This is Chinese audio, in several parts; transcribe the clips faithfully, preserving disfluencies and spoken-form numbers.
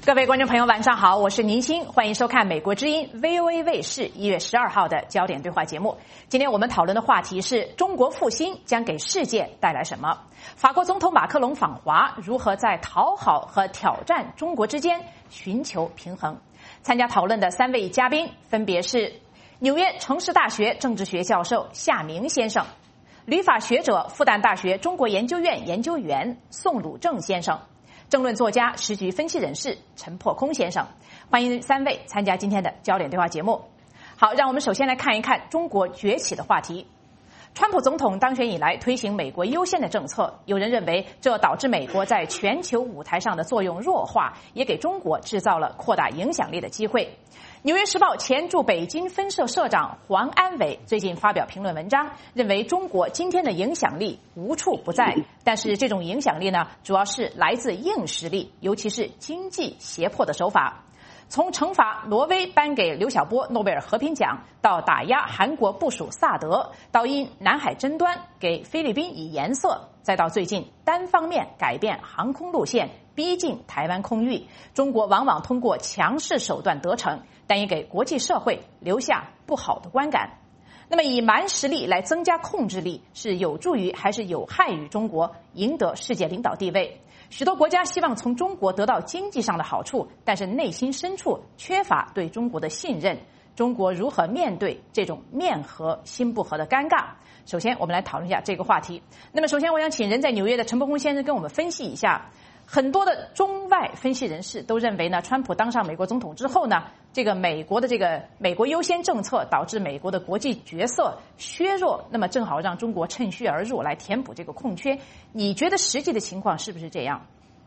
各位观众朋友，晚上好，我是宁鑫，欢迎收看美国之音 V O A 卫视一月十二号的焦点对话节目。今天我们讨论的话题是中国复兴将给世界带来什么？法国总统马克龙访华，如何在讨好和挑战中国之间寻求平衡？参加讨论的三位嘉宾分别是纽约城市大学政治学教授夏明先生，旅法学者复旦大学中国研究院研究员宋鲁正先生，政论作家、时局分析人士陈破空先生。欢迎三位参加今天的焦点对话节目。好，让我们首先来看一看中国崛起的话题。川普总统当选以来推行美国优先的政策，有人认为这导致美国在全球舞台上的作用弱化，也给中国制造了扩大影响力的机会。纽约时报前驻北京分社社长黄安伟最近发表评论文章，认为中国今天的影响力无处不在，但是这种影响力呢，主要是来自硬实力，尤其是经济胁迫的手法。从惩罚挪威颁给刘晓波诺贝尔和平奖，到打压韩国部署萨德，到因南海争端给菲律宾以颜色，再到最近单方面改变航空路线，逼近台湾空域，中国往往通过强势手段得逞，但也给国际社会留下不好的观感。那么以蛮实力来增加控制力，是有助于还是有害于中国赢得世界领导地位？许多国家希望从中国得到经济上的好处，但是内心深处缺乏对中国的信任。中国如何面对这种面和心不和的尴尬？首先我们来讨论一下这个话题。那么首先我想请人在纽约的陈伯公先生跟我们分析一下，很多的中外分析人士都认为呢，川普当上美国总统之后呢，这个美国的这个美国优先政策导致美国的国际角色削弱，那么正好让中国趁虚而入来填补这个空缺。你觉得实际的情况是不是这样？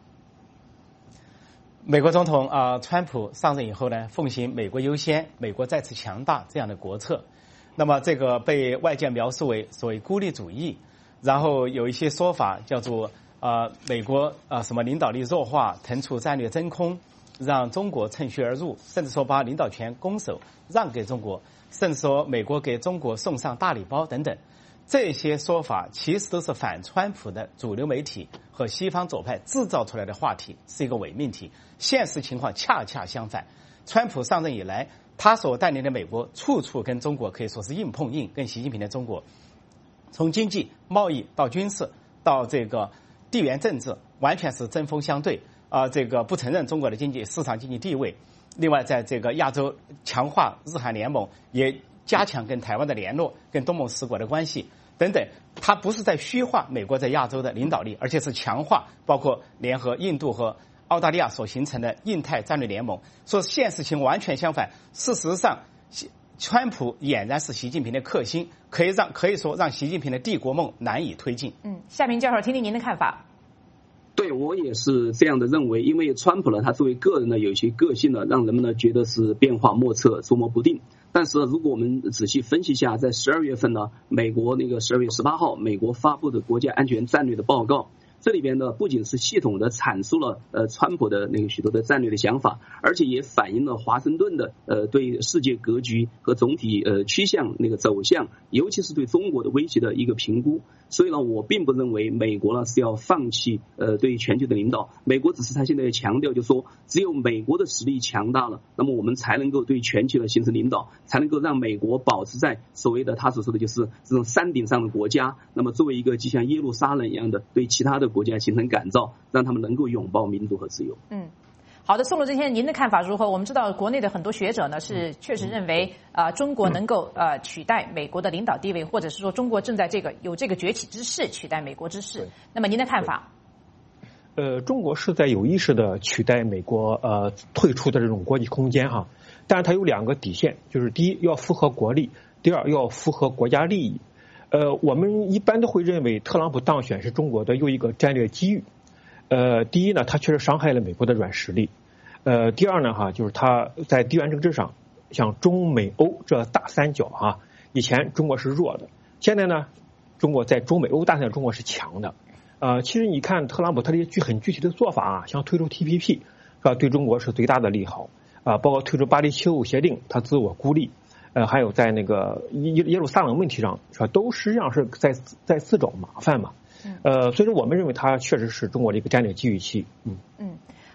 美国总统啊、呃，川普上任以后呢，奉行美国优先、美国再次强大这样的国策，那么这个被外界描述为所谓孤立主义，然后有一些说法叫做呃，美国啊、呃、什么领导力弱化，腾出战略真空，让中国趁虚而入，甚至说把领导权拱手让给中国，甚至说美国给中国送上大礼包等等。这些说法其实都是反川普的主流媒体和西方左派制造出来的话题，是一个伪命题。现实情况恰恰相反，川普上任以来，他所带领的美国处处跟中国可以说是硬碰硬，跟习近平的中国，从经济、贸易到军事到这个地缘政治，完全是针锋相对啊、呃！这个不承认中国的经济市场经济地位，另外在这个亚洲强化日韩联盟，也加强跟台湾的联络，跟东盟十国的关系等等。它不是在虚化美国在亚洲的领导力，而且是强化包括联合印度和澳大利亚所形成的印太战略联盟。说现实情完全相反，事实上川普俨然是习近平的克星，可以让可以说让习近平的帝国梦难以推进。 嗯，夏明教授，听听您的看法。 对，我也是这样的认为，因为川普呢，他作为个人呢，有一些个性呢，让人们呢觉得是变化莫测、捉摸不定。但是如果我们仔细分析一下，在十二月份呢，美国那个十二月十八号，美国发布的国家安全战略的报告。这里边呢，不仅是系统的阐述了呃川普的那个许多的战略的想法，而且也反映了华盛顿的呃对世界格局和总体呃趋向那个走向，尤其是对中国的威胁的一个评估。所以呢，我并不认为美国呢是要放弃呃对全球的领导，美国只是他现在强调，就说只有美国的实力强大了，那么我们才能够对全球的形成领导，才能够让美国保持在所谓的他所说的就是这种山顶上的国家，那么作为一个就像耶路撒冷一样的对其他的国家形成感召，让他们能够拥抱民主和自由。 嗯，好的，宋鲁正先生，您的看法如何？我们知道国内的很多学者呢是确实认为啊、呃，中国能够呃取代美国的领导地位，或者是说中国正在这个有这个崛起之势，取代美国之势。那么您的看法？ 呃，中国是在有意识的取代美国呃退出的这种国际空间哈，但是它有两个底线，就是第一要符合国力，第二要符合国家利益。呃，我们一般都会认为特朗普当选是中国的又一个战略机遇。呃，第一呢，他确实伤害了美国的软实力。呃，第二呢，哈，就是他在地缘政治上，像中美欧这大三角哈，以前中国是弱的，现在呢，中国在中美欧大三角中国是强的。呃，其实你看特朗普他的具很具体的做法啊，像推出 T P P 是吧，对中国是最大的利好啊、呃，包括推出巴黎气候协定，他自我孤立。呃，还有在那个耶耶路撒冷问题上，是吧？都实际上是在在自找麻烦嘛。呃，所以说我们认为它确实是中国的一个战略机遇期。嗯嗯，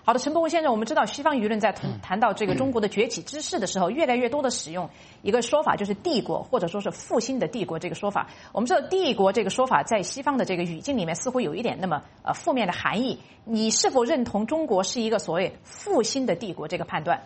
好的，陈伯文先生，我们知道西方舆论在谈谈到这个中国的崛起之势的时候，越来越多的使用一个说法，就是帝国或者说是复兴的帝国这个说法。我们知道帝国这个说法在西方的这个语境里面似乎有一点那么呃负面的含义。你是否认同中国是一个所谓复兴的帝国这个判断？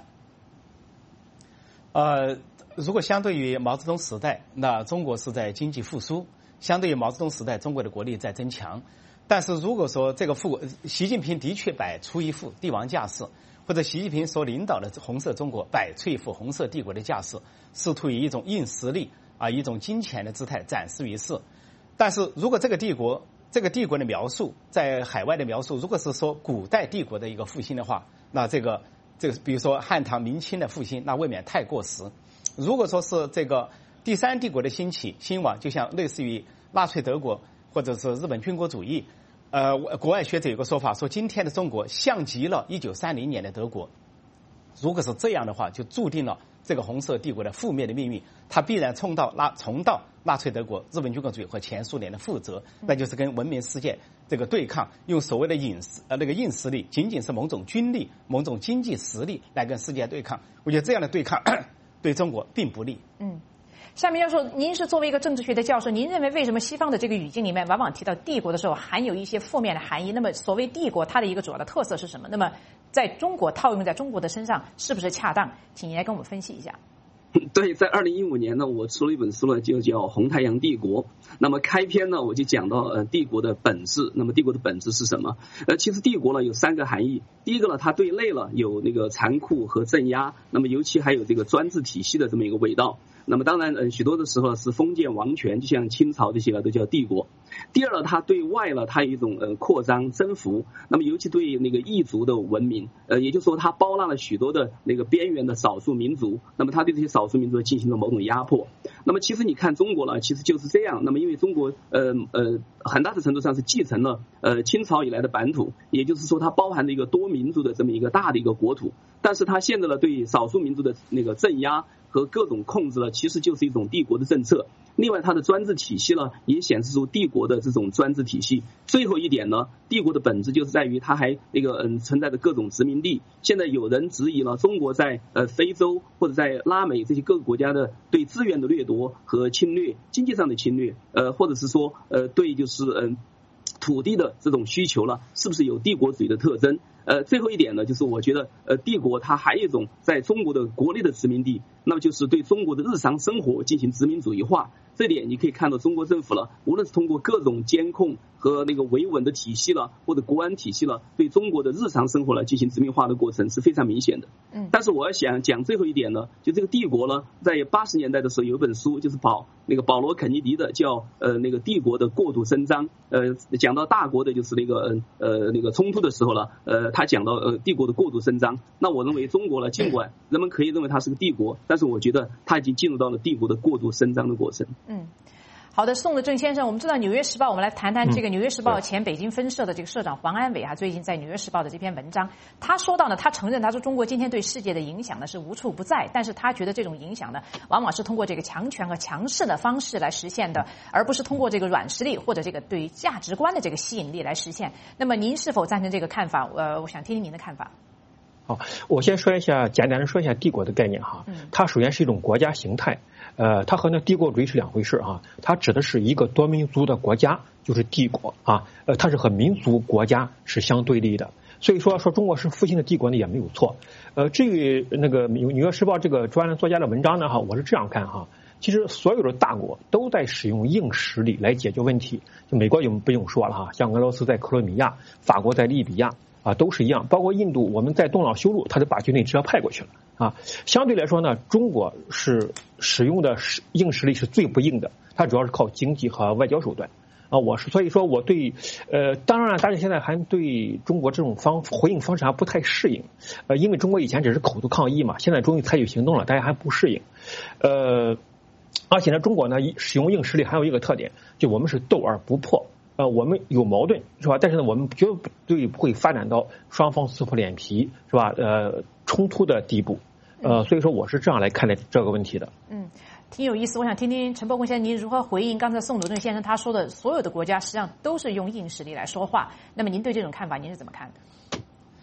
呃，如果相对于毛泽东时代，那中国是在经济复苏；相对于毛泽东时代，中国的国力在增强。但是如果说这个复，习近平的确摆出一副帝王架势，或者习近平所领导的红色中国摆出一副红色帝国的架势，试图以一种硬实力啊，一种金钱的姿态展示于世。但是如果这个帝国，这个帝国的描述，在海外的描述，如果是说古代帝国的一个复兴的话，那这个这个比如说汉唐明清的复兴，那未免太过时。如果说是这个第三帝国的兴起兴亡，就像类似于纳粹德国或者是日本军国主义。呃，国外学者有个说法说，今天的中国像极了一九三零年的德国。如果是这样的话，就注定了这个红色帝国的负面的命运，它必然重蹈纳重蹈纳粹德国、日本军国主义和前苏联的覆辙，那就是跟文明世界这个对抗，用所谓的硬实呃那个硬实力，仅仅是某种军力、某种经济实力来跟世界对抗。我觉得这样的对抗对中国并不利。 嗯。下面要说，您是作为一个政治学的教授，您认为为什么西方的这个语境里面往往提到帝国的时候含有一些负面的含义？那么所谓帝国它的一个主要的特色是什么？那么在中国套用在中国的身上是不是恰当？请您来跟我们分析一下。 对，在二零一五年呢，我出了一本书呢，就叫《红太阳帝国》。那么开篇呢，我就讲到呃帝国的本质。那么帝国的本质是什么？呃，其实帝国呢有三个含义。第一个呢，它对内了有那个残酷和镇压，那么尤其还有这个专制体系的这么一个味道。那么当然，呃，许多的时候是封建王权，就像清朝这些呢，都叫帝国。第二呢，它对外呢，它有一种呃扩张征服。那么尤其对那个异族的文明，呃，也就是说，它包纳了许多的那个边缘的少数民族。那么它对这些少数民族进行了某种压迫。那么其实你看中国呢，其实就是这样。那么因为中国呃呃很大的程度上是继承了呃清朝以来的版图，也就是说它包含了一个多民族的这么一个大的一个国土。但是它现在呢，对少数民族的那个镇压和各种控制呢，其实就是一种帝国的政策。另外，它的专制体系呢，也显示出帝国的这种专制体系。最后一点呢，帝国的本质就是在于它还那个嗯存在着各种殖民地。现在有人质疑了中国在呃非洲或者在拉美这些各个国家的对资源的掠夺和侵略，经济上的侵略，呃，或者是说呃对就是嗯。土地的这种需求了，是不是有帝国主义的特征？呃，最后一点呢，就是我觉得，呃，帝国它还有一种在中国的国内的殖民地，那么就是对中国的日常生活进行殖民主义化。这点你可以看到中国政府了，无论是通过各种监控和那个维稳的体系了，或者国安体系了，对中国的日常生活了进行殖民化的过程是非常明显的。嗯，但是我要想讲最后一点呢，就这个帝国呢，在八十年代的时候有一本书，就是保那个保罗肯尼迪的，叫呃那个帝国的过度伸张。呃，讲到大国的就是那个呃那个冲突的时候了，呃，他讲到呃帝国的过度伸张。那我认为中国呢，尽管人们可以认为它是个帝国，但是我觉得它已经进入到了帝国的过度伸张的过程。 嗯。好的，宋德正先生，我们知道《纽约时报》，我们来谈谈这个《纽约时报》前北京分社的这个社长黄安伟啊，最近在《纽约时报》的这篇文章，他说到呢，他承认，他说中国今天对世界的影响呢是无处不在，但是他觉得这种影响呢，往往是通过这个强权和强势的方式来实现的，而不是通过这个软实力或者这个对于价值观的这个吸引力来实现。那么您是否赞成这个看法？呃，我想听听您的看法。 好，我先说一下，简单的说一下帝国的概念哈。它首先是一种国家形态，呃，它和那帝国主义是两回事啊。它指的是一个多民族的国家，就是帝国啊。呃，它是和民族国家是相对立的。所以说，说中国是复兴的帝国呢也没有错。呃，至于那个《纽约时报》这个专栏作家的文章呢哈，我是这样看哈。其实所有的大国都在使用硬实力来解决问题，就美国就不用说了哈，像俄罗斯在克罗米亚，法国在利比亚。啊，都是一样，包括印度，我们在东老修路，他就把军队直接派过去了啊。相对来说呢，中国是使用的硬实力是最不硬的，它主要是靠经济和外交手段啊。我是所以说我对呃，当然大家现在还对中国这种方回应方式还不太适应，呃，因为中国以前只是口头抗议嘛，现在终于采取行动了，大家还不适应，呃，而且呢，中国呢使用硬实力还有一个特点，就我们是斗而不破。呃，我们有矛盾是吧？但是呢，我们绝对不会发展到双方撕破脸皮是吧？呃，冲突的地步。呃，所以说我是这样来看待这个问题的。 嗯，挺有意思。我想听听陈伯公先生您如何回应刚才宋德正先生他说的，所有的国家实际上都是用硬实力来说话。那么您对这种看法您是怎么看的？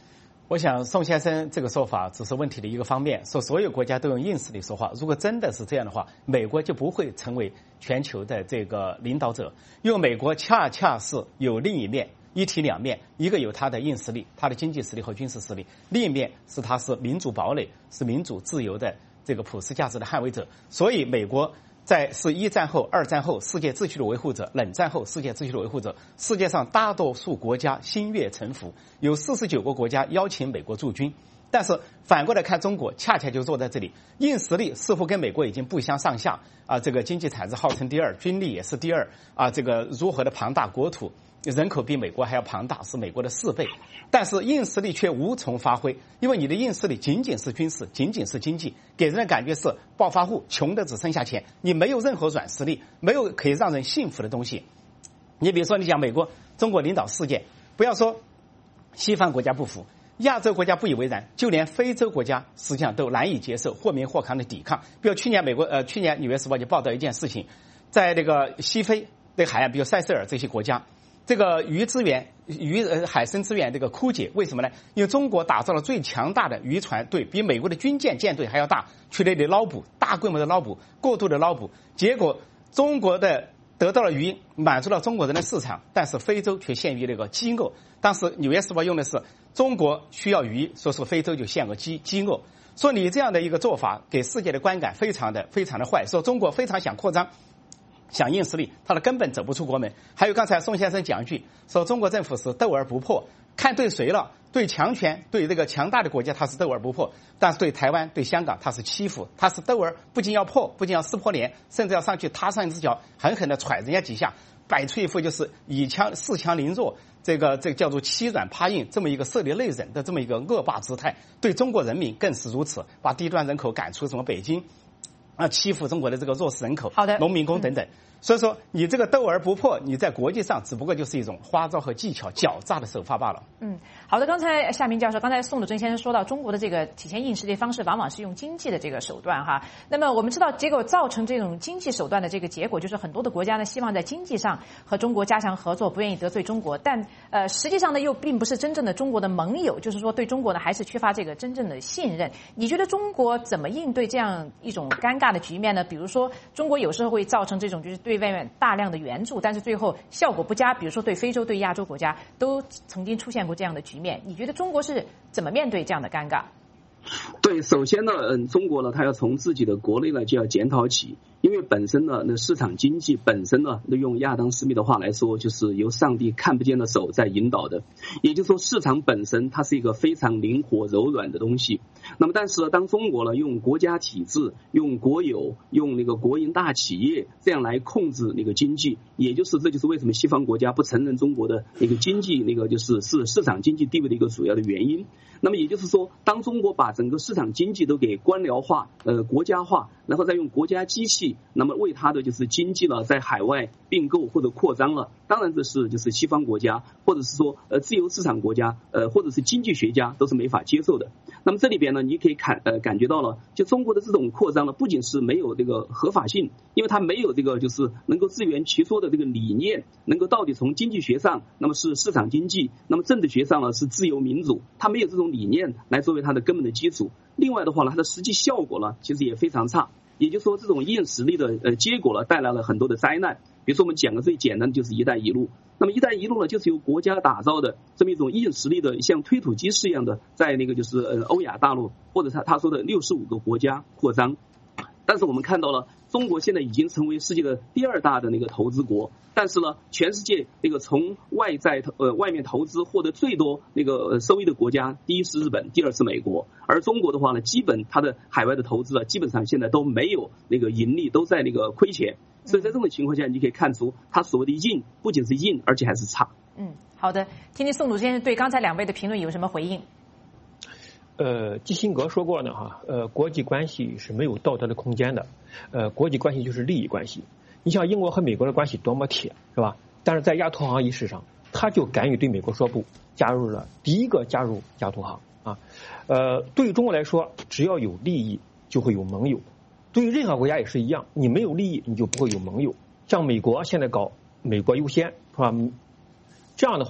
我想宋先生这个说法只是问题的一个方面，说所有国家都用硬实力说话。如果真的是这样的话，美国就不会成为全球的这个领导者，因为美国恰恰是有另一面，一体两面，一个有它的硬实力，它的经济实力和军事实力，另一面是它是民主堡垒，是民主自由的这个普世价值的捍卫者。所以美国在是一战后、二战后世界秩序的维护者，冷战后世界秩序的维护者。世界上大多数国家心悦诚服，有四十九个国家邀请美国驻军。但是反过来看，中国恰恰就坐在这里，硬实力似乎跟美国已经不相上下啊，这个经济产值号称第二，军力也是第二啊，这个如何的庞大国土，人口比美国还要庞大，是美国的四倍，但是硬实力却无从发挥，因为你的硬实力仅仅是军事，仅仅是经济，给人的感觉是暴发户，穷的只剩下钱，你没有任何软实力，没有可以让人信服的东西。你比如说，你讲美国、中国领导世界，不要说西方国家不服，亚洲国家不以为然，就连非洲国家实际上都难以接受，或明或抗的抵抗。比如去年美国呃，去年《纽约时报》就报道一件事情，在那个西非那个海岸，比如塞舌尔这些国家，这个鱼资源、鱼呃海参资源这个枯竭，为什么呢？因为中国打造了最强大的渔船队，比美国的军舰舰队还要大，去那里捞捕，大规模的捞捕，过度的捞捕，结果中国的得到了鱼，满足了中国人的市场，但是非洲却陷于那个饥饿。当时《纽约时报》用的是中国需要鱼，说是非洲就陷入饥饥饿。说你这样的一个做法，给世界的观感非常的非常的坏。说中国非常想扩张，想硬实力，它的根本走不出国门。还有刚才宋先生讲一句，说中国政府是斗而不破，看对谁了，对强权，对这个强大的国家它是斗而不破，但是对台湾、对香港它是欺负，它是斗而不仅要破，不仅要撕破脸，甚至要上去踏上一只脚，狠狠地踹人家几下，摆出一副就是以强恃强凌弱，这个这个叫做欺软怕硬，这么一个色厉内荏的这么一个恶霸姿态。对中国人民更是如此，把低端人口赶出什么北京啊，欺负中国的这个弱势人口， 好的， 农民工等等。嗯，所以说，你这个斗而不破，你在国际上只不过就是一种花招和技巧、狡诈的手法罢了。 嗯，好的。刚才夏明教授，刚才宋鲁珍先生说到，中国的这个体现硬实力方式，往往是用经济的这个手段哈。那么我们知道，结果造成这种经济手段的这个结果，就是很多的国家呢，希望在经济上和中国加强合作，不愿意得罪中国，但呃，实际上呢，又并不是真正的中国的盟友，就是说对中国呢，还是缺乏这个真正的信任。你觉得中国怎么应对这样一种尴尬的局面呢？比如说，中国有时候会造成这种就是对外面大量的援助，但是最后效果不佳，比如说对非洲、对亚洲国家都曾经出现过这样的局面。你觉得中国是怎么面对这样的尴尬？ 对，首先呢，嗯，中国呢，它要从自己的国内呢就要检讨起，因为本身呢，那市场经济本身呢，那用亚当·斯密的话来说，就是由上帝看不见的手在引导的。也就是说，市场本身它是一个非常灵活柔软的东西。那么，但是呢，当中国呢用国家体制、用国有、用那个国营大企业这样来控制那个经济，也就是这就是为什么西方国家不承认中国的那个经济那个就是是市场经济地位的一个主要的原因。那么也就是说，当中国把整个市场经济都给官僚化、呃国家化，然后再用国家机器，那么为它的就是经济呢在海外并购或者扩张了，当然这是就是西方国家或者是说呃自由市场国家呃或者是经济学家都是没法接受的。那么这里边呢，你可以感呃感觉到了，就中国的这种扩张呢，不仅是没有这个合法性，因为它没有这个就是能够自圆其说的这个理念，能够到底从经济学上那么是市场经济，那么政治学上呢是自由民主，它没有这种理念来作为它的根本的基础。另外的话呢，它的实际效果呢其实也非常差，也就是说这种硬实力的呃结果呢带来了很多的灾难。比如说我们讲个最简单的就是一带一路，那么一带一路呢就是由国家打造的这么一种硬实力的像推土机式一样的，在那个就是呃欧亚大陆或者他他说的六十五个国家扩张。但是我们看到了，中国现在已经成为世界的第二大的那个投资国，但是呢，全世界那个从外在呃外面投资获得最多那个收益的国家，第一是日本，第二是美国，而中国的话呢，基本它的海外的投资啊，基本上现在都没有那个盈利，都在那个亏钱。所以在这种情况下，你可以看出它所谓的硬不仅是硬，而且还是差。 嗯，好的，听听宋鲁先生对刚才两位的评论有什么回应？ 呃，基辛格说过呢，哈，呃，国际关系是没有道德的空间的，呃，国际关系就是利益关系。你像英国和美国的关系多么铁，是吧？但是在亚投行仪式上，他就敢于对美国说不，加入了第一个加入亚投行啊。呃，对于中国来说，只要有利益就会有盟友，对于任何国家也是一样，你没有利益你就不会有盟友。像美国现在搞美国优先，是吧？这样的话，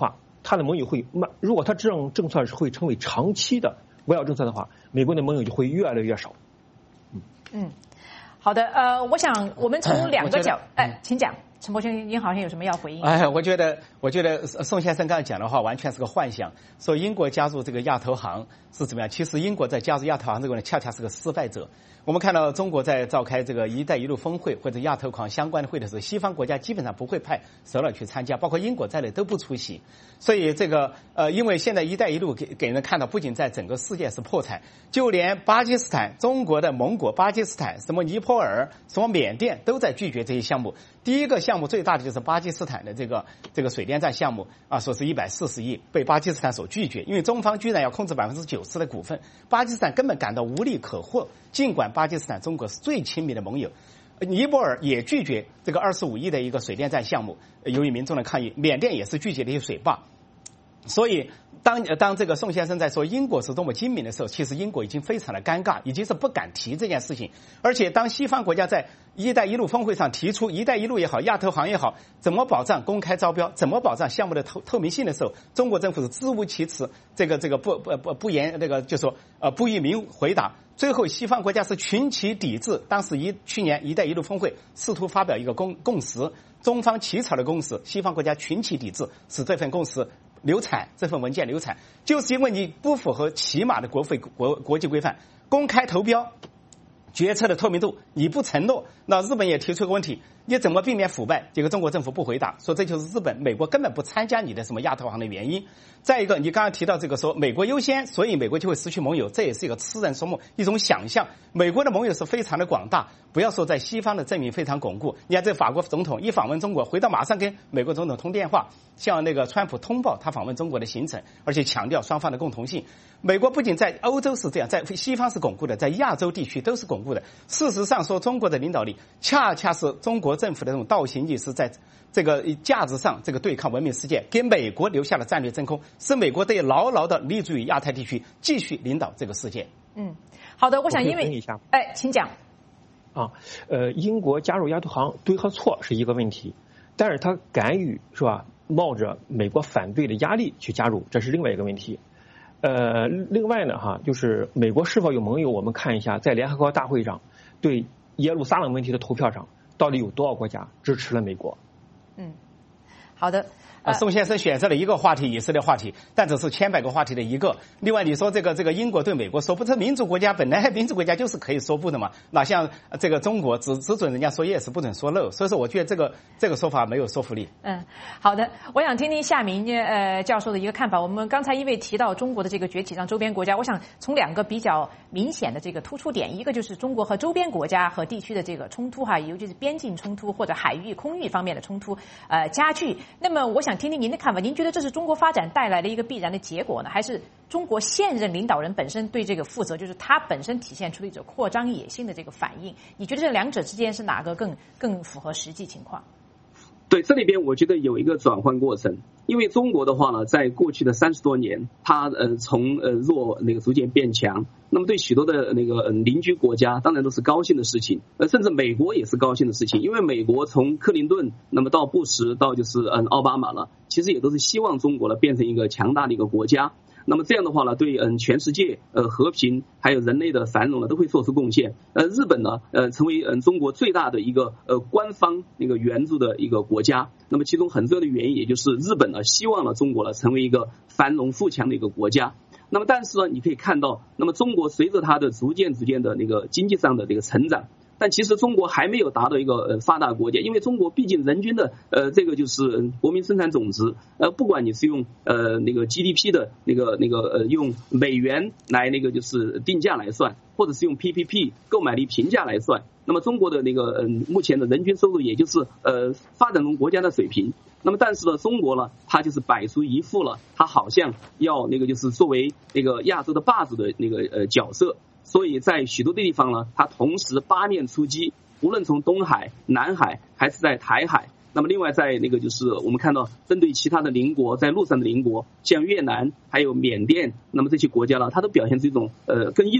它的盟友会慢，如果它这种政策是会成为长期的外交政策的话，美国的盟友就会越来越少。 嗯嗯，好的，呃，我想我们从两个角，哎，请讲。陈伯勋，您好像有什么要回应？ 哎，我觉得，我觉得宋先生刚才讲的话完全是个幻想。说英国加入这个亚投行是怎么样？其实英国在加入亚投行这个呢，恰恰是个失败者。我们看到中国在召开这个“一带一路”峰会或者亚投行相关的会的时候，西方国家基本上不会派首脑去参加，包括英国在内都不出席。所以这个呃，因为现在“一带一路”给给人看到，不仅在整个世界是破产，就连巴基斯坦、中国的盟国巴基斯坦、什么尼泊尔、什么缅甸都在拒绝这些项目。第一个项目最大的就是巴基斯坦的这个这个水电站项目啊，说是一百四十亿，被巴基斯坦所拒绝，因为中方居然要控制百分之九十的股份，巴基斯坦根本感到无利可获。尽管巴基斯坦中国是最亲密的盟友，尼泊尔也拒绝这个二十五亿的一个水电站项目，由于民众的抗议，缅甸也是拒绝的一些水坝。所以当当这个宋先生在说英国是多么精明的时候，其实英国已经非常的尴尬，已经是不敢提这件事情。而且当西方国家在一带一路峰会上提出一带一路也好，亚投行也好，怎么保障公开招标，怎么保障项目的透透明性的时候，中国政府是支吾其词，这个这个不不不不言这个就说呃不予明回答。最后西方国家是群起抵制，当时一去年一带一路峰会试图发表一个共共识，中方起草的共识，西方国家群起抵制，使这份共识流产，这份文件流产，就是因为你不符合起码的国会国国际规范，公开投标决策的透明度你不承诺，那日本也提出个问题，你怎么避免腐败？结果中国政府不回答，说这就是日本、美国根本不参加你的什么亚投行的原因。再一个，你刚刚提到这个说美国优先，所以美国就会失去盟友，这也是一个痴人说梦，一种想象。美国的盟友是非常的广大，不要说在西方的阵营非常巩固，你看这法国总统一访问中国，回到马上跟美国总统通电话，向那个川普通报他访问中国的行程，而且强调双方的共同性。美国不仅在欧洲是这样，在西方是巩固的，在亚洲地区都是巩固的。事实上说，中国的领导力恰恰是中国政府的这种倒行逆施，在这个价值上这个对抗文明世界，给美国留下了战略真空，使美国得牢牢的立足于亚太地区，继续领导这个世界。 嗯，好的，我想因为哎，请讲。 啊，呃，英国加入亚投行对和错是一个问题，但是他敢于是吧，冒着美国反对的压力去加入，这是另外一个问题。呃，另外呢，哈，就是美国是否有盟友，我们看一下，在联合国大会上对耶路撒冷问题的投票上，到底有多少国家支持了美国？ 嗯，好的。 啊，宋先生选择了一个话题，以色列话题，但只是千百个话题的一个。另外，你说这个这个英国对美国说不，这民主国家本来民主国家就是可以说不的嘛，哪像这个中国只只准人家说 yes， 不准说 no。所以说，我觉得这个这个说法没有说服力。 嗯，好的，我想听听夏明呃教授的一个看法。我们刚才因为提到中国的这个崛起，让周边国家，我想从两个比较明显的这个突出点，一个就是中国和周边国家和地区的这个冲突哈，尤其是边境冲突或者海域、空域方面的冲突呃加剧。那么，我想听听您的看法，您觉得这是中国发展带来的一个必然的结果呢，还是中国现任领导人本身对这个负责，就是他本身体现出了一种扩张野心的这个反应？你觉得这两者之间是哪个更更符合实际情况？ 对，这里边我觉得有一个转换过程，因为中国的话呢，在过去的三十多年，它呃从呃弱那个逐渐变强，那么对许多的那个邻居国家当然都是高兴的事情，呃甚至美国也是高兴的事情，因为美国从克林顿那么到布什到就是嗯奥巴马了，其实也都是希望中国呢变成一个强大的一个国家。那么这样的话呢，对嗯全世界呃和平还有人类的繁荣呢都会做出贡献。呃，日本呢呃成为嗯中国最大的一个呃官方那个援助的一个国家。那么其中很重要的原因，也就是日本呢希望呢中国呢成为一个繁荣富强的一个国家。那么但是呢，你可以看到，那么中国随着它的逐渐逐渐的那个经济上的这个成长。但其实中国还没有达到一个呃发达国家，因为中国毕竟人均的呃这个就是国民生产总值，呃不管你是用呃那个 G D P 的那个那个呃用美元来那个就是定价来算，或者是用 P P P 购买力平价来算，那么中国的那个嗯、呃、目前的人均收入也就是呃发展中国家的水平。那么但是呢，中国呢它就是摆出一副了，它好像要那个就是作为那个亚洲的霸主的那个呃角色。所以在许多的地方呢，它同时八面出击，无论从东海、南海还是在台海。那么另外在那个就是我们看到针对其他的邻国，在陆上的邻国，像越南还有缅甸，那么这些国家呢，它都表现出一种呃跟印度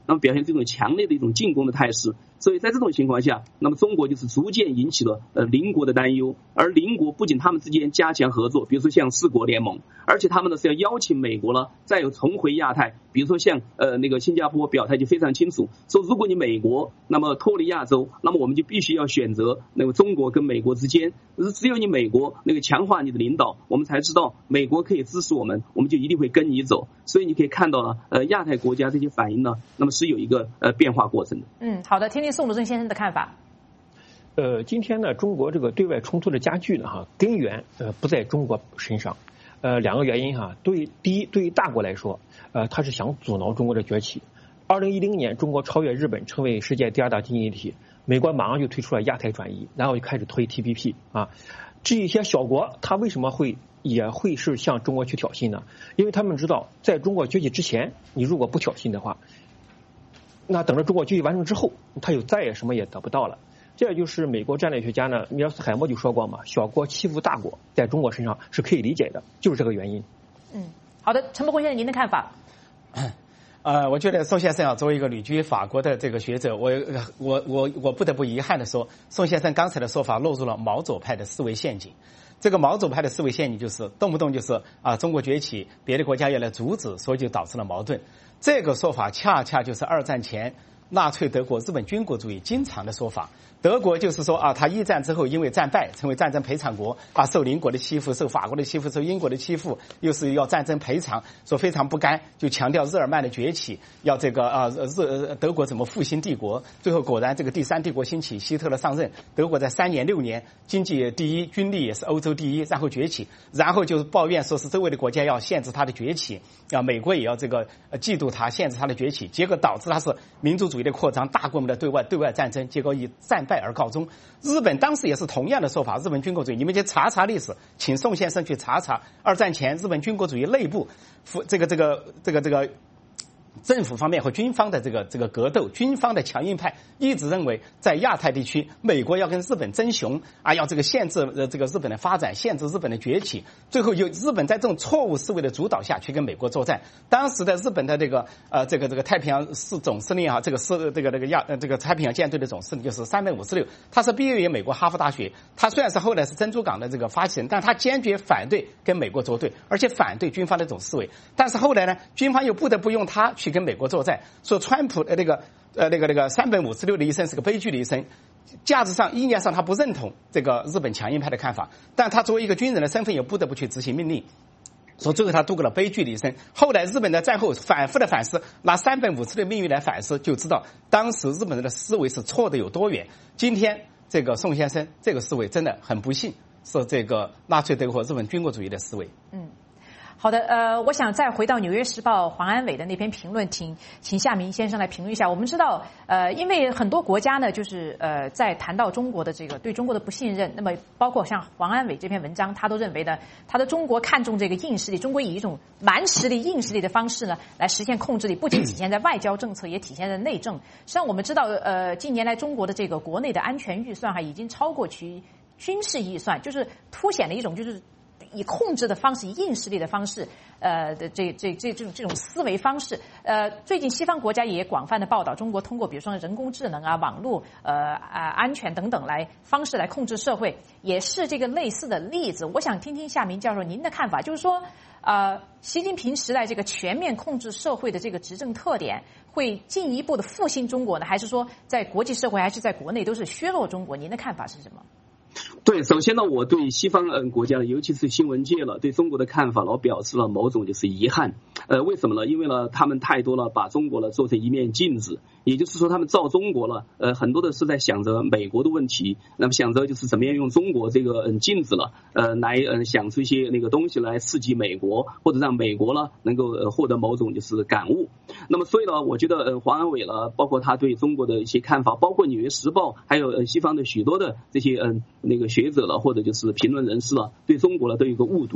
那么表现这种强烈的一种进攻的态势。所以在这种情况下，那么中国就是逐渐引起了呃邻国的担忧，而邻国不仅他们之间加强合作，比如说像四国联盟，而且他们呢是要邀请美国了再有重回亚太，比如说像呃那个新加坡表态就非常清楚，说如果你美国那么脱离亚洲，那么我们就必须要选择那个中国跟美国之间，只有你美国那个强化你的领导，我们才知道美国可以支持我们，我们就一定会跟你走。所以你可以看到了，呃亚太国家这些反应呢，那么是有一个呃变化过程的。 嗯，好的，听听宋鲁正先生的看法。 呃，今天呢，中国这个对外冲突的加剧呢，哈，根源呃不在中国身上，呃，两个原因哈。对，第一，对于大国来说，呃，他是想阻挠中国的崛起。二零一零年，中国超越日本，成为世界第二大经济体，美国马上就推出了亚太转移，然后就开始推 T P P 啊。至于一些小国，他为什么会也会是向中国去挑衅呢？因为他们知道，在中国崛起之前，你如果不挑衅的话，那等着中国崛起完成之后，他就再也什么也得不到了。这就是美国战略学家呢，尼尔斯海默就说过嘛，小国欺负大国，在中国身上是可以理解的，就是这个原因。 嗯，好的，陈伯宏先生，您的看法？ 呃，我觉得宋先生啊，作为一个旅居法国的这个学者，我我我我不得不遗憾的说，宋先生刚才的说法落入了毛左派的思维陷阱。这个毛左派的思维陷阱就是动不动就是啊，中国崛起，别的国家要来阻止，所以就导致了矛盾。这个说法恰恰就是二战前纳粹德国日本军国主义经常的说法。德国就是说啊，他一战之后因为战败成为战争赔偿国啊，受邻国的欺负，受法国的欺负，受英国的欺负，又是要战争赔偿，说非常不甘，就强调日耳曼的崛起，要这个啊日德国怎么复兴帝国。最后果然这个第三帝国兴起，希特勒上任，德国在三年六年经济第一，军力也是欧洲第一，然后崛起，然后就是抱怨说是周围的国家要限制他的崛起，啊美国也要这个呃嫉妒他，限制他的崛起，结果导致他是民族主义的扩张，大规模的对外对外战争，结果以战败而告终。日本当时也是同样的说法，日本军国主义，你们去查查历史，请宋先生去查查二战前日本军国主义内部这个这个这个这个政府方面和军方的这个这个格斗，军方的强硬派一直认为在亚太地区，美国要跟日本争雄啊，要这个限制呃这个日本的发展，限制日本的崛起。最后有日本在这种错误思维的主导下去跟美国作战。当时的日本的这个呃这个这个太平洋司总司令啊，这个是这个这个亚呃这个太平洋舰队的总司令就是山本五十六，他是毕业于美国哈佛大学，他虽然是后来是珍珠港的这个发起人，但他坚决反对跟美国作对，而且反对军方的这种思维。但是后来呢，军方又不得不用他去跟美国作战，说川普的那个呃那个那个山本五十六的一生是个悲剧的一生。价值上意念上他不认同这个日本强硬派的看法，但他作为一个军人的身份也不得不去执行命令，所以最后他度过了悲剧的一生。后来日本的战后反复的反思，拿山本五十六的命运来反思，就知道当时日本人的思维是错的有多远。今天这个宋先生这个思维真的很不幸，是这个纳粹德国日本军国主义的思维。 嗯。好的，呃，我想再回到《纽约时报》黄安伟的那篇评论，请请夏明先生来评论一下。我们知道，呃，因为很多国家呢，就是呃，在谈到中国的这个对中国的不信任，那么包括像黄安伟这篇文章，他都认为呢，他的中国看重这个硬实力，中国以一种蛮实力、硬实力的方式呢，来实现控制力，不仅体现在外交政策，也体现在内政。实际上，我们知道，呃，近年来中国的这个国内的安全预算哈，已经超过其军事预算，就是凸显了一种就是以控制的方式，以硬实力的方式，呃的这这这这种这种思维方式，呃，最近西方国家也广泛的报道，中国通过比如说人工智能啊、网络、呃啊安全等等来方式来控制社会，也是这个类似的例子。我想听听夏明教授您的看法，就是说，呃，习近平时代这个全面控制社会的这个执政特点，会进一步的复兴中国呢，还是说在国际社会还是在国内都是削弱中国？您的看法是什么？ 对，首先呢，我对西方嗯国家，尤其是新闻界了，对中国的看法，我表示了某种就是遗憾。呃，为什么呢？因为呢，他们太多了，把中国呢做成一面镜子，也就是说，他们造中国了，呃，很多的是在想着美国的问题，那么想着就是怎么样用中国这个嗯镜子了，呃，来嗯想出一些那个东西来刺激美国，或者让美国呢能够呃获得某种就是感悟。那么所以呢，我觉得呃黄安伟呢，包括他对中国的一些看法，包括《纽约时报》，还有呃西方的许多的这些嗯那个学者了，或者就是评论人士了，对中国呢都有一个误读。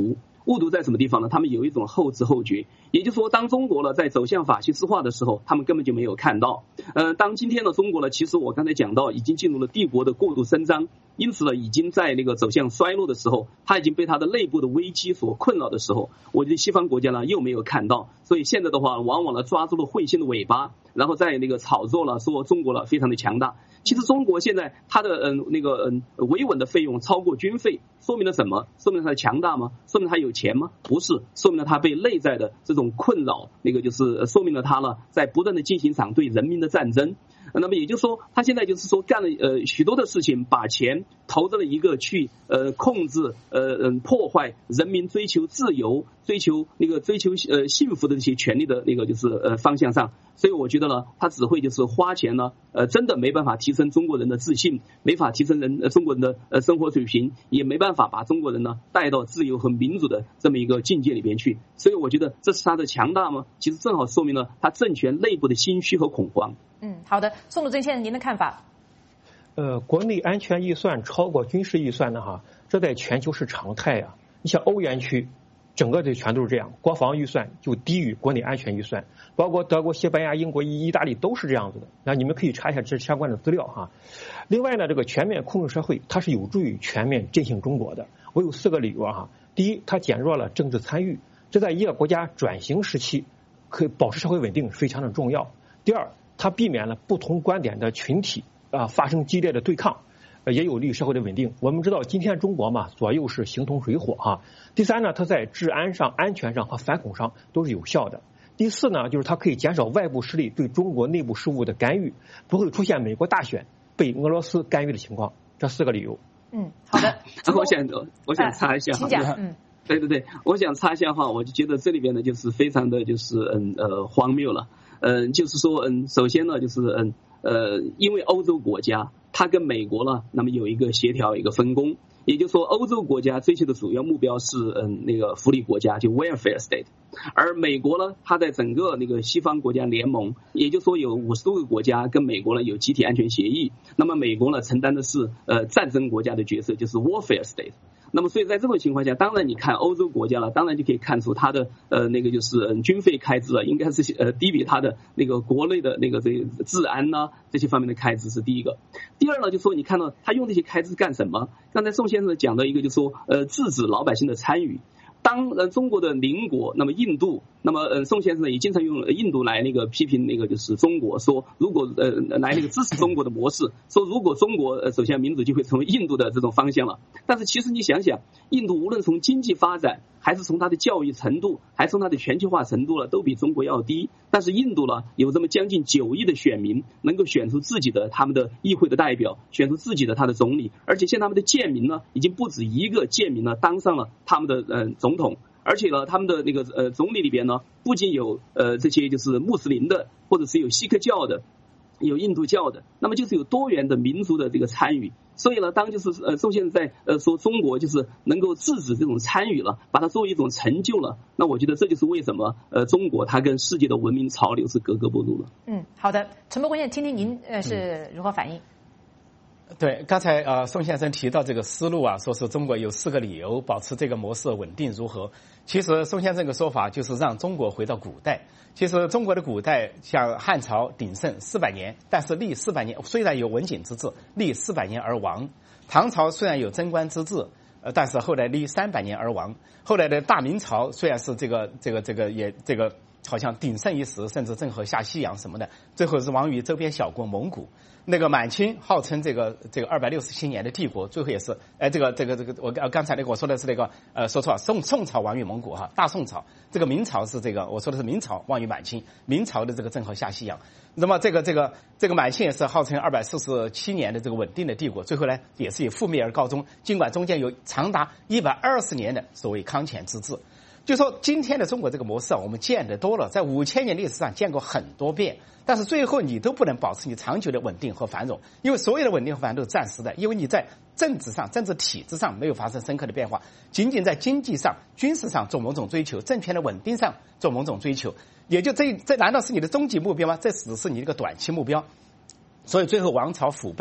误读在什么地方呢？他们有一种后知后觉，也就是说，当中国呢在走向法西斯化的时候，他们根本就没有看到。呃，当今天的中国呢，其实我刚才讲到，已经进入了帝国的过度伸张，因此呢，已经在那个走向衰落的时候，它已经被它的内部的危机所困扰的时候，我觉得西方国家呢又没有看到，所以现在的话，往往呢抓住了彗星的尾巴，然后在那个炒作了，说中国呢非常的强大。其实中国现在它的嗯那个嗯维稳的费用超过军费，说明了什么？说明了它的强大吗？说明它有钱吗？不是，说明了它被内在的这种困扰，那个就是说明了它呢在不断的进行一场对人民的战争。那么也就是说，他现在就是说干了呃许多的事情，把钱投在了一个去呃控制呃嗯破坏人民追求自由、追求那个追求呃幸福的这些权利的那个就是呃方向上。所以我觉得呢，他只会就是花钱呢，呃真的没办法提升中国人的自信，没法提升人呃中国人的呃生活水平，也没办法把中国人呢带到自由和民主的这么一个境界里边去。所以我觉得这是他的强大吗？其实正好说明了他政权内部的心虚和恐慌。 嗯，好的，宋鲁珍先生，您的看法？ 呃，国内安全预算超过军事预算的哈，这在全球是常态呀、啊。你像欧元区，整个的全都是这样，国防预算就低于国内安全预算，包括德国、西班牙、英国、意大利都是这样子的。那你们可以查一下这相关的资料哈。另外呢，这个全面控制社会，它是有助于全面振兴中国的。我有四个理由哈。第一，它减弱了政治参与，这在一个国家转型时期，可以保持社会稳定非常的重要。第二，它避免了不同观点的群体啊发生激烈的对抗，也有利于社会的稳定。我们知道今天中国嘛，左右是形同水火哈。第三呢，它在治安上、安全上和反恐上都是有效的。第四呢，就是它可以减少外部势力对中国内部事务的干预，不会出现美国大选被俄罗斯干预的情况。这四个理由。 嗯，好的。 我想我想插一下， 请讲。嗯。 对对对，我想插一下话，我就觉得这里边呢就是非常的就是嗯呃荒谬了。嗯，就是说，嗯，首先呢，就是嗯呃，因为欧洲国家它跟美国呢，那么有一个协调，一个分工，也就是说，欧洲国家追求的主要目标是嗯那个福利国家，就 welfare state， 而美国呢，它在整个那个西方国家联盟，也就是说有五十多个国家跟美国呢有集体安全协议，那么美国呢承担的是呃战争国家的角色，就是 warfare state。那么，所以在这种情况下，当然你看欧洲国家了，当然就可以看出它的呃那个就是嗯军费开支啊，应该是呃低比它的那个国内的那个这治安呐、啊、这些方面的开支是第一个。第二呢，就是说你看到他用这些开支干什么？刚才宋先生讲的一个就是说呃制止老百姓的参与。当呃中国的邻国，那么印度，那么呃宋先生也经常用印度来那个批评那个就是中国，说如果呃来那个支持中国的模式，说如果中国呃走向民主就会成为印度的这种方向了。但是其实你想想，印度无论从经济发展，还是从它的教育程度，还是从它的全球化程度了，都比中国要低。但是印度呢，有这么将近九亿的选民，能够选出自己的他们的议会的代表，选出自己的他的总理，而且现在他们的贱民呢，已经不止一个贱民呢当上了他们的呃总统。而且呢，他们的那个呃总理里边呢，不仅有呃这些就是穆斯林的，或者是有锡克教的，有印度教的，那么就是有多元的民族的这个参与。所以呢，当就是呃宋先生在呃说中国就是能够制止这种参与了，把它作为一种成就了，那我觉得这就是为什么呃中国它跟世界的文明潮流是格格不入了。 嗯，好的，陈伯公先生，听听您呃是如何反应？ 对，刚才呃宋先生提到这个思路啊，说是中国有四个理由保持这个模式稳定如何？其实宋先生的说法就是让中国回到古代。其实中国的古代像汉朝鼎盛四百年，但是历四百年虽然有文景之治，历四百年而亡。唐朝虽然有贞观之治，呃，但是后来历三百年而亡。后来的大明朝虽然是这个这个这个也这个好像鼎盛一时，甚至郑和下西洋什么的，最后是亡于周边小国蒙古。那个满清号称这个这个二百六十七年的帝国，最后也是哎这个这个这个我刚才那个我说的是那个呃说错了，宋宋朝亡于蒙古哈，大宋朝，这个明朝是这个我说的是明朝亡于满清，明朝的这个郑和下西洋。那么这个这个这个满清也是号称二百四十七年的这个稳定的帝国，最后呢也是以覆灭而告终，尽管中间有长达一百二十年的所谓康乾之治。就说今天的中国这个模式啊，我们见得多了，在五千年历史上见过很多遍，但是最后你都不能保持你长久的稳定和繁荣，因为所有的稳定和繁荣都是暂时的，因为你在政治上、政治体制上没有发生深刻的变化，仅仅在经济上、军事上做某种追求，政权的稳定上做某种追求，也就这这难道是你的终极目标吗？这只是你这个短期目标。所以最后王朝腐败，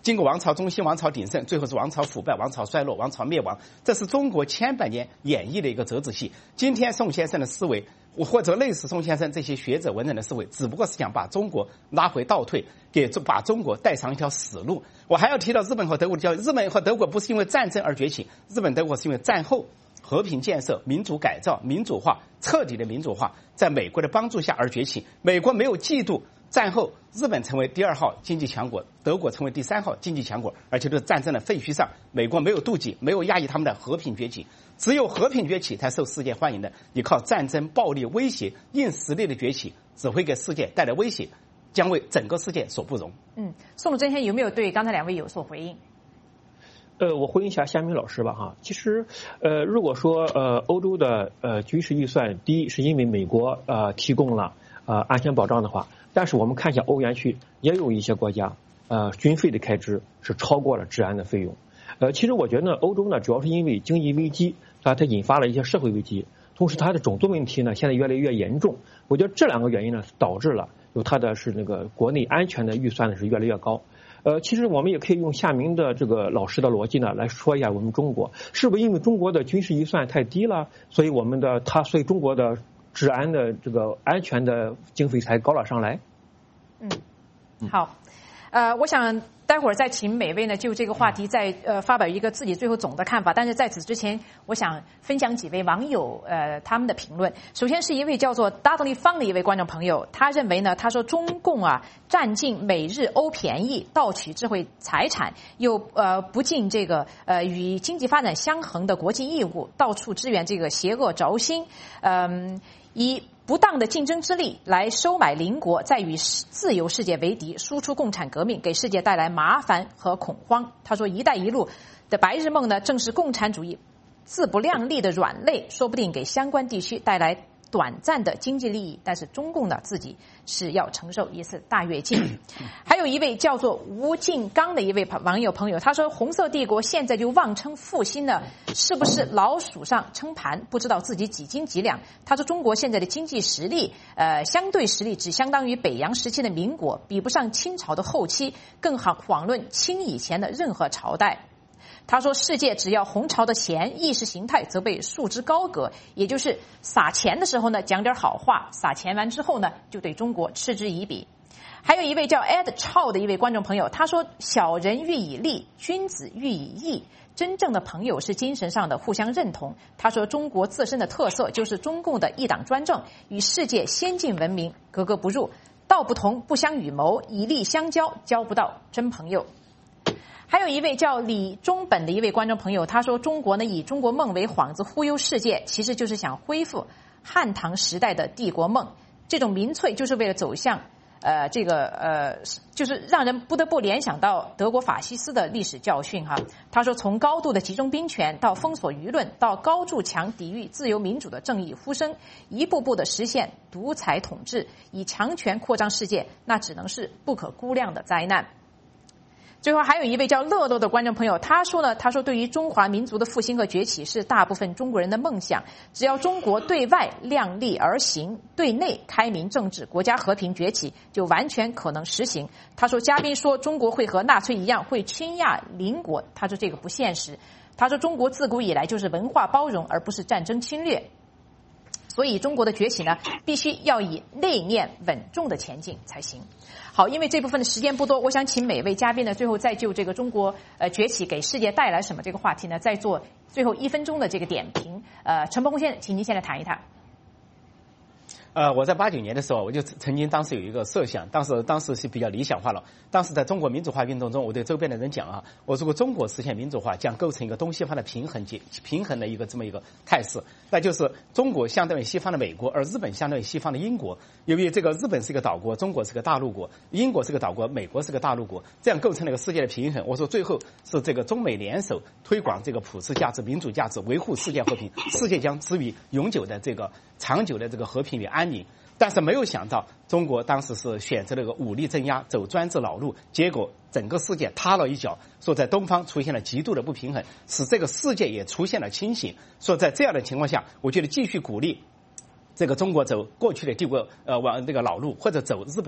经过王朝中兴、王朝鼎盛，最后是王朝腐败、王朝衰落、王朝灭亡，这是中国千百年演绎的一个折子戏。今天宋先生的思维，或者类似宋先生这些学者文人的思维，只不过是想把中国拉回倒退，给把中国带上一条死路。我还要提到日本和德国的教育，日本和德国不是因为战争而崛起，日本德国是因为战后和平建设、民主改造、民主化，彻底的民主化，在美国的帮助下而崛起。美国没有嫉妒战后日本成为第二号经济强国，德国成为第三号经济强国，而且都是战争的废墟上，美国没有妒忌，没有压抑他们的和平崛起。只有和平崛起才受世界欢迎的，你靠战争、暴力、威胁、硬实力的崛起，只会给世界带来威胁，将为整个世界所不容。 嗯，宋鲁真先有没有对刚才两位有所回应？ 呃，我回应一下夏明老师吧哈。其实，呃，如果说呃欧洲的呃军事预算，第一是因为美国呃提供了呃安全保障的话，但是我们看一下欧元区，也有一些国家呃军费的开支是超过了治安的费用。呃，其实我觉得欧洲呢，主要是因为经济危机，它它引发了一些社会危机，同时它的种族问题呢现在越来越严重。我觉得这两个原因呢，导致了有它的是那个国内安全的预算呢是越来越高。呃，其实我们也可以用夏明的这个老师的逻辑呢来说一下，我们中国是不是因为中国的军事预算太低了，所以我们的它所以中国的治安的这个安全的经费才高了上来？ 嗯，好，呃，我想待会儿再请每位呢就这个话题再呃发表一个自己最后总的看法。但是在此之前，我想分享几位网友呃他们的评论。首先是一位叫做 Dudley Fang 的一位观众朋友，他认为呢，他说中共啊占尽美日欧便宜，盗取智慧财产，又呃不尽这个呃与经济发展相衡的国际义务，到处支援这个邪恶轴心，嗯、呃，以不当的竞争之力来收买邻国，再与自由世界为敌，输出共产革命，给世界带来麻烦和恐慌。他说，一带一路的白日梦呢，正是共产主义自不量力的软肋，说不定给相关地区带来短暂的经济利益，但是中共呢自己是要承受一次大跃进。还有一位叫做吴敬刚的一位网友朋友，他说红色帝国现在就妄称复兴呢，是不是老鼠上称盘，不知道自己几斤几两？他说中国现在的经济实力呃相对实力只相当于北洋时期的民国，比不上清朝的后期，更好遑论清以前的任何朝代。他说世界只要红潮的钱，意识形态则被束之高阁，也就是撒钱的时候呢讲点好话，撒钱完之后呢就对中国嗤之以鼻。还有一位叫 Ed Chow 的一位观众朋友，他说小人喻以利，君子喻以义，真正的朋友是精神上的互相认同。他说中国自身的特色就是中共的一党专政，与世界先进文明格格不入，道不同不相与谋，以利相交，交不到真朋友。还有一位叫李中本的一位观众朋友，他说中国呢以中国梦为幌子忽悠世界，其实就是想恢复汉唐时代的帝国梦，这种民粹就是为了走向呃这个呃就是让人不得不联想到德国法西斯的历史教训哈。他说从高度的集中兵权到封锁舆论，到高筑墙抵御自由民主的正义呼声，一步步的实现独裁统治，以强权扩张世界，那只能是不可估量的灾难。最后还有一位叫乐乐的观众朋友，他说呢，他说对于中华民族的复兴和崛起是大部分中国人的梦想，只要中国对外量力而行，对内开明政治，国家和平崛起就完全可能实行。他说嘉宾说中国会和纳粹一样会倾轧邻国，他说这个不现实。他说中国自古以来就是文化包容而不是战争侵略，所以中国的崛起呢必须要以内敛稳重的前进才行。好，因为这部分的时间不多，我想请每位嘉宾呢最后再就这个中国呃崛起给世界带来什么这个话题呢再做最后一分钟的这个点评。呃，陈伯宏先生，请您先来谈一谈。 呃，我在八九年的时候，我就曾经当时有一个设想，当时当时是比较理想化了。当时在中国民主化运动中，我对周边的人讲啊，我如果中国实现民主化，将构成一个东西方的平衡结平衡的一个这么一个态势，那就是中国相当于西方的美国，而日本相当于西方的英国。由于这个日本是个岛国，中国是个大陆国，英国是个岛国，美国是个大陆国，这样构成了一个世界的平衡。我说最后是这个中美联手推广这个普世价值、民主价值，维护世界和平，世界将之于永久的这个长久的这个和平与安宁。但是没有想到，中国当时是选择了个武力镇压，走专制老路，结果整个世界塌了一脚，说在东方出现了极度的不平衡，使这个世界也出现了清醒。说在这样的情况下，我觉得继续鼓励这个中国走过去的帝国呃往这个老路，或者走日本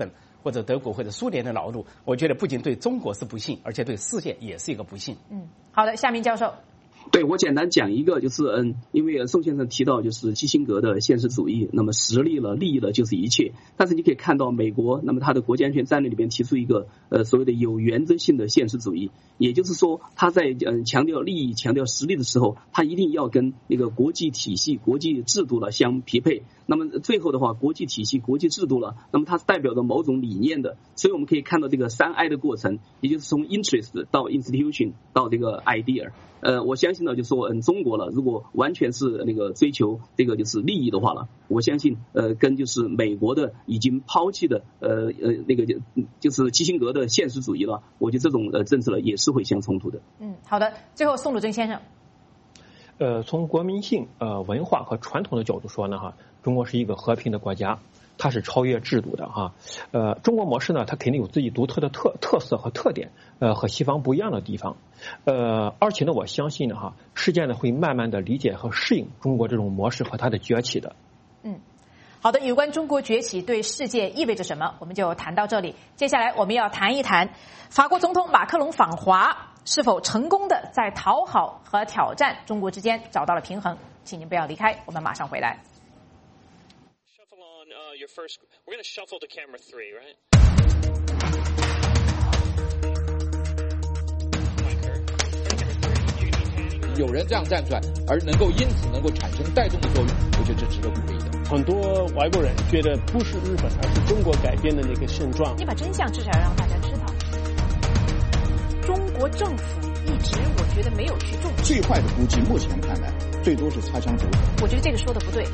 或者德国或者苏联的老路，我觉得不仅对中国是不幸，而且对世界也是一个不幸。 嗯，好的，夏明教授。 对，我简单讲一个，就是嗯，因为宋先生提到就是基辛格的现实主义，那么实力了、利益了就是一切。但是你可以看到美国，那么他的国家安全战略里边提出一个呃所谓的有原则性的现实主义，也就是说他在嗯强调利益、强调实力的时候，他一定要跟那个国际体系、国际制度了相匹配。那么最后的话，国际体系、国际制度了，那么它代表着某种理念的，所以我们可以看到这个三 I 的过程，也就是从 interest 到 institution 到这个 idea。呃，我相信呢，就说嗯，中国了，如果完全是那个追求这个就是利益的话了，我相信呃，跟就是美国的已经抛弃的呃呃那个就就是基辛格的现实主义了，我觉得这种呃政策了也是会相冲突的。 嗯，好的，最后宋鲁珍先生。 呃，从国民性、呃文化和传统的角度说呢，哈，中国是一个和平的国家，它是超越制度的哈。呃，中国模式呢，它肯定有自己独特的特特色和特点，呃，和西方不一样的地方。呃，而且呢，我相信呢，哈，世界呢会慢慢的理解和适应中国这种模式和它的崛起的。 嗯，好的，有关中国崛起对世界意味着什么，我们就谈到这里。接下来我们要谈一谈法国总统马克龙访华是否成功的在讨好和挑战中国之间找到了平衡。请您不要离开，我们马上回来。 Your first, we're going to shuffle to camera three, right? 有人这样站出来，而能够因此能够产生带动的作用，我觉得这值得鼓励的。 很多外国人觉得不是日本，而是中国改变的那个现状。 你把真相至少要让大家知道。中国政府一直我觉得没有去重视。 最坏的估计，目前看来最多是擦枪走火。 我觉得这个说的不对。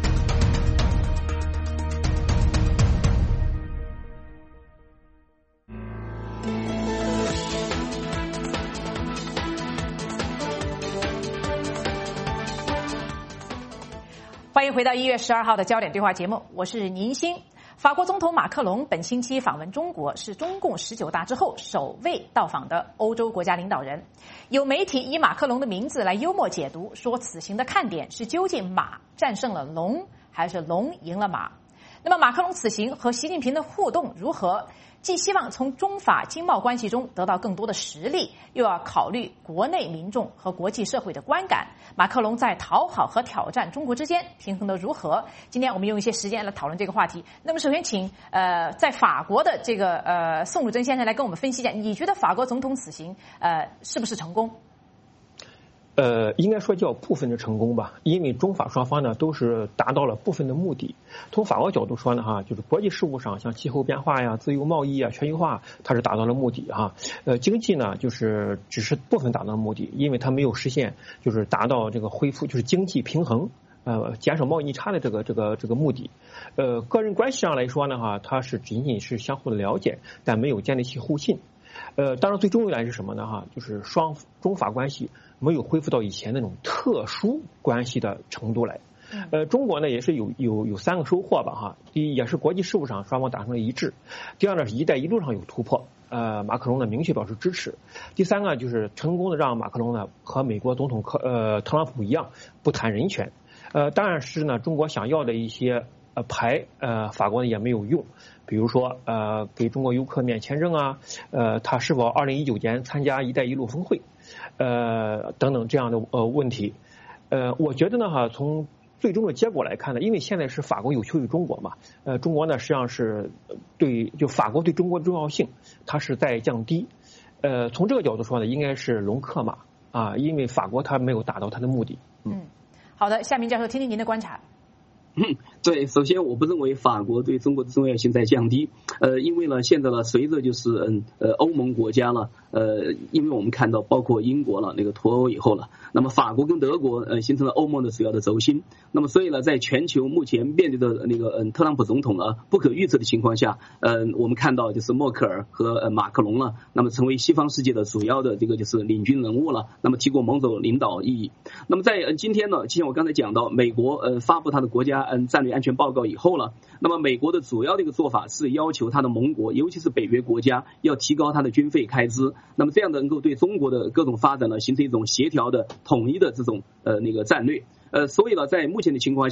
欢迎回到一月十二号的焦点对话节目，我是宁鑫。法国总统马克龙本星期访问中国，是中共十九大之后首位到访的欧洲国家领导人。有媒体以马克龙的名字来幽默解读，说此行的看点是究竟马战胜了龙，还是龙赢了马？那么马克龙此行和习近平的互动如何？既希望从中法经贸关系中得到更多的实力，又要考虑国内民众和国际社会的观感。马克龙在讨好和挑战中国之间平衡的如何？今天我们用一些时间来讨论这个话题。那么首先请呃在法国的这个呃宋鲁珍先生来跟我们分析一下，你觉得法国总统此行呃是不是成功？ 呃，应该说叫部分的成功吧，因为中法双方呢都是达到了部分的目的。从法国角度说呢，哈，就是国际事务上，像气候变化呀、自由贸易啊、全球化，它是达到了目的哈。呃，经济呢，就是只是部分达到了目的，因为它没有实现就是达到这个恢复就是经济平衡，呃，减少贸易逆差的这个这个这个目的。呃，个人关系上来说呢，哈，它是仅仅是相互的了解，但没有建立起互信。呃，当然最重要的是什么呢？哈，就是双中法关系没有恢复到以前那种特殊关系的程度来。呃，中国呢也是有有有三个收获吧，哈。第一，也是国际事务上双方达成了一致；第二呢，是一带一路上有突破，呃，马克龙呢明确表示支持；第三个就是成功的让马克龙呢和美国总统克呃特朗普一样不谈人权。呃，当然是呢中国想要的一些呃牌呃法国呢也没有用。比如说，呃，给中国游客免签证啊，呃，他是否二零一九年参加“一带一路”峰会，呃，等等这样的呃问题，呃，我觉得呢，哈，从最终的结果来看呢，因为现在是法国有求于中国嘛，呃，中国呢实际上是对就法国对中国的重要性，它是在降低，呃，从这个角度说呢，应该是龙克马啊，因为法国它没有达到它的目的。 嗯，嗯好的，夏明教授，听听您的观察。 嗯，对，首先我不认为法国对中国的重要性在降低，呃，因为呢，现在呢，随着就是嗯呃欧盟国家了，呃，因为我们看到包括英国了那个脱欧以后了，那么法国跟德国呃形成了欧盟的主要的轴心，那么所以呢，在全球目前面对的那个嗯特朗普总统呢不可预测的情况下，呃，我们看到就是默克尔和呃马克龙了，那么成为西方世界的主要的这个就是领军人物了，那么提供某种领导意义。那么在呃今天呢，就像我刚才讲到，美国呃发布他的国家嗯战略安全报告以后了，那么美国的主要的一个做法是要求他的盟国，尤其是北约国家要提高他的军费开支，那么这样的能够对中国的各种发展呢形成一种协调的统一的这种呃那个战略。呃，所以呢，在目前的情况下，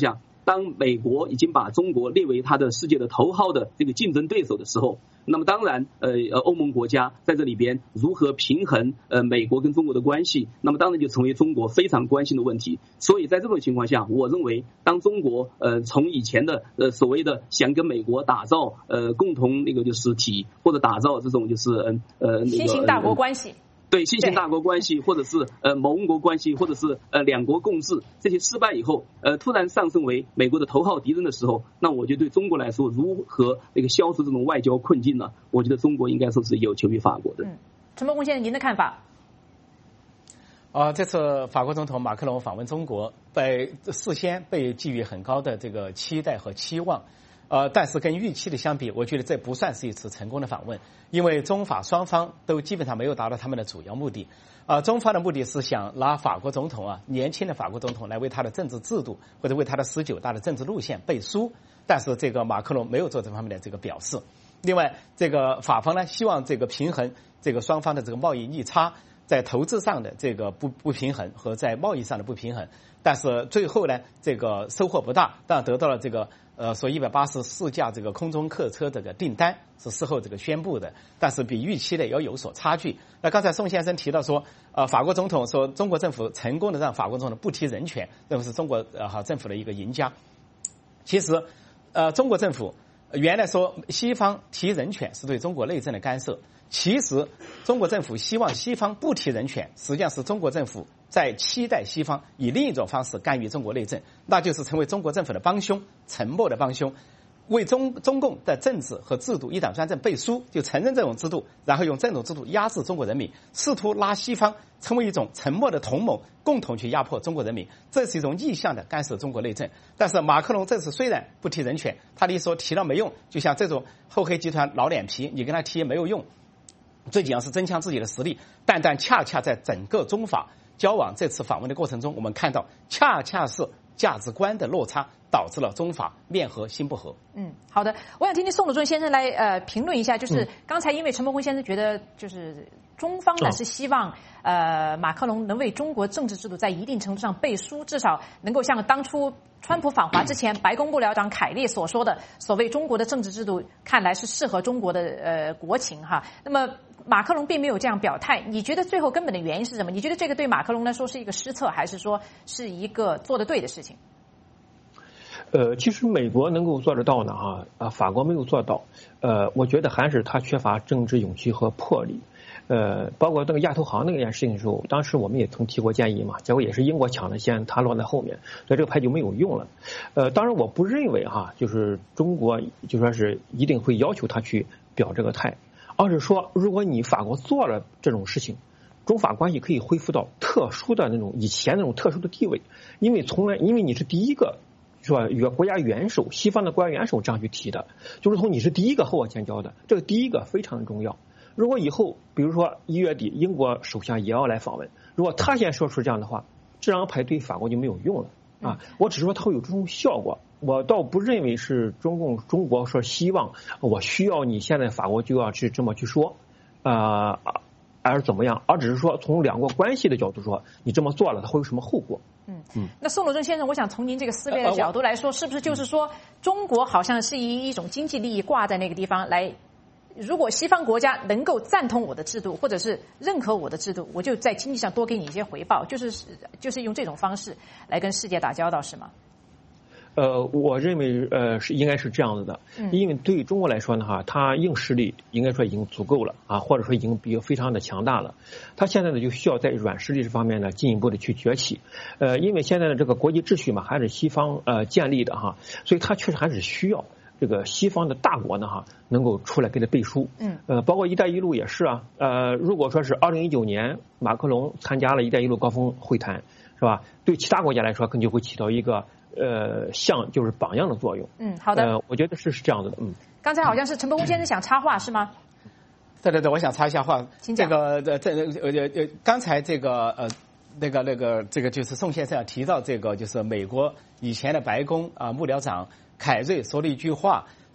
当美国已经把中国列为它的世界的头号的这个竞争对手的时候，那么当然，呃呃，欧盟国家在这里边如何平衡呃美国跟中国的关系，那么当然就成为中国非常关心的问题。所以在这种情况下，我认为当中国呃从以前的呃所谓的想跟美国打造呃共同那个就是体，或者打造这种就是嗯呃那个新型大国关系。 对新型大国关系，或者是呃盟国关系，或者是呃两国共治，这些失败以后，呃突然上升为美国的头号敌人的时候，那我觉得对中国来说，如何那个消除这种外交困境呢？我觉得中国应该说是有求于法国的。 嗯，陈伯公先生，您的看法？ 啊，这次法国总统马克龙访问中国，被事先被寄予很高的这个期待和期望。呃，但是跟预期的相比，我觉得这不算是一次成功的访问，因为中法双方都基本上没有达到他们的主要目的。啊、呃，中方的目的是想拿法国总统啊，年轻的法国总统来为他的政治制度或者为他的十九大的政治路线背书，但是这个马克龙没有做这方面的这个表示。另外，这个法方呢，希望这个平衡这个双方的这个贸易逆差，在投资上的这个不不平衡和在贸易上的不平衡，但是最后呢，这个收获不大，但得到了这个。呃，说一百八十四架这个空中客车这个订单是事后这个宣布的，但是比预期的要有所差距。那刚才宋先生提到说，呃，法国总统说中国政府成功的让法国总统不提人权，认为是中国呃好政府的一个赢家。其实，呃，中国政府原来说西方提人权是对中国内政的干涉，其实中国政府希望西方不提人权，实际上是中国政府在期待西方以另一种方式干预中国内政，那就是成为中国政府的帮凶，沉默的帮凶，为中中共的政治和制度一党专政背书，就承认这种制度，然后用这种制度压制中国人民，试图拉西方成为一种沉默的同盟，共同去压迫中国人民，这是一种逆向的干涉中国内政。但是马克龙这次虽然不提人权，他的一说提了没用，就像这种厚黑集团老脸皮，你跟他提也没有用，最紧要是增强自己的实力。但但恰恰在整个中法交往这次访问的过程中，我们看到恰恰是价值观的落差导致了中法面和心不和。 嗯，好的，我想听听宋鲁尊先生来呃评论一下，就是刚才因为陈伯坤先生觉得就是中方呢是希望呃马克龙能为中国政治制度在一定程度上背书，至少能够像当初川普访华之前白宫幕僚长凯利所说的，所谓中国的政治制度看来是适合中国的呃国情哈。那么马克龙并没有这样表态，你觉得最后根本的原因是什么？你觉得这个对马克龙来说是一个失策，还是说是一个做得对的事情？ 呃，其实美国能够做得到呢，哈啊，法国没有做到。呃，我觉得还是他缺乏政治勇气和魄力。呃，包括那个亚投行那件事情的时候，当时我们也曾提过建议嘛，结果也是英国抢了先，他落在后面，所以这个牌就没有用了。呃，当然我不认为哈，就是中国就说是一定会要求他去表这个态，而是说如果你法国做了这种事情，中法关系可以恢复到特殊的那种以前那种特殊的地位，因为从来因为你是第一个。是吧？与国家元首，西方的国家元首这样去提的，就是从你是第一个和我建交的，这个第一个非常重要。如果以后，比如说一月底英国首相也要来访问，如果他先说出这样的话，这张牌对法国就没有用了啊！我只是说它会有这种效果，我倒不认为是中共中国说希望我需要你现在法国就要去这么去说，啊、呃。还是怎么样？而只是说从两国关系的角度说，你这么做了，它会有什么后果？ 嗯嗯。那宋鲁尊先生，我想从您这个思维的角度来说，是不是就是说，中国好像是以一种经济利益挂在那个地方来？如果西方国家能够赞同我的制度，或者是认可我的制度，我就在经济上多给你一些回报，就是就是用这种方式来跟世界打交道，是吗？ 呃，我认为呃是应该是这样子的，因为对于中国来说呢，哈，它硬实力应该说已经足够了啊，或者说已经比较非常的强大了。它现在呢就需要在软实力这方面呢进一步的去崛起，呃，因为现在的这个国际秩序嘛还是西方呃建立的哈，所以它确实还是需要这个西方的大国呢哈能够出来给它背书，嗯，呃，包括“一带一路”也是啊，呃，如果说是二零一九年马克龙参加了“一带一路”高峰会谈，是吧？对其他国家来说，可能就会起到一个。呃，像就是榜样的作用。 嗯，好的。 呃，我觉得是是这样子的。嗯， 刚才好像是陈伯公先生想插话是吗？ 对对对，我想插一下话。 请讲。这个呃这呃呃刚才这个呃那个那个这个就是宋先生提到这个就是美国以前的白宫啊、呃、幕僚长凯瑞说了一句话，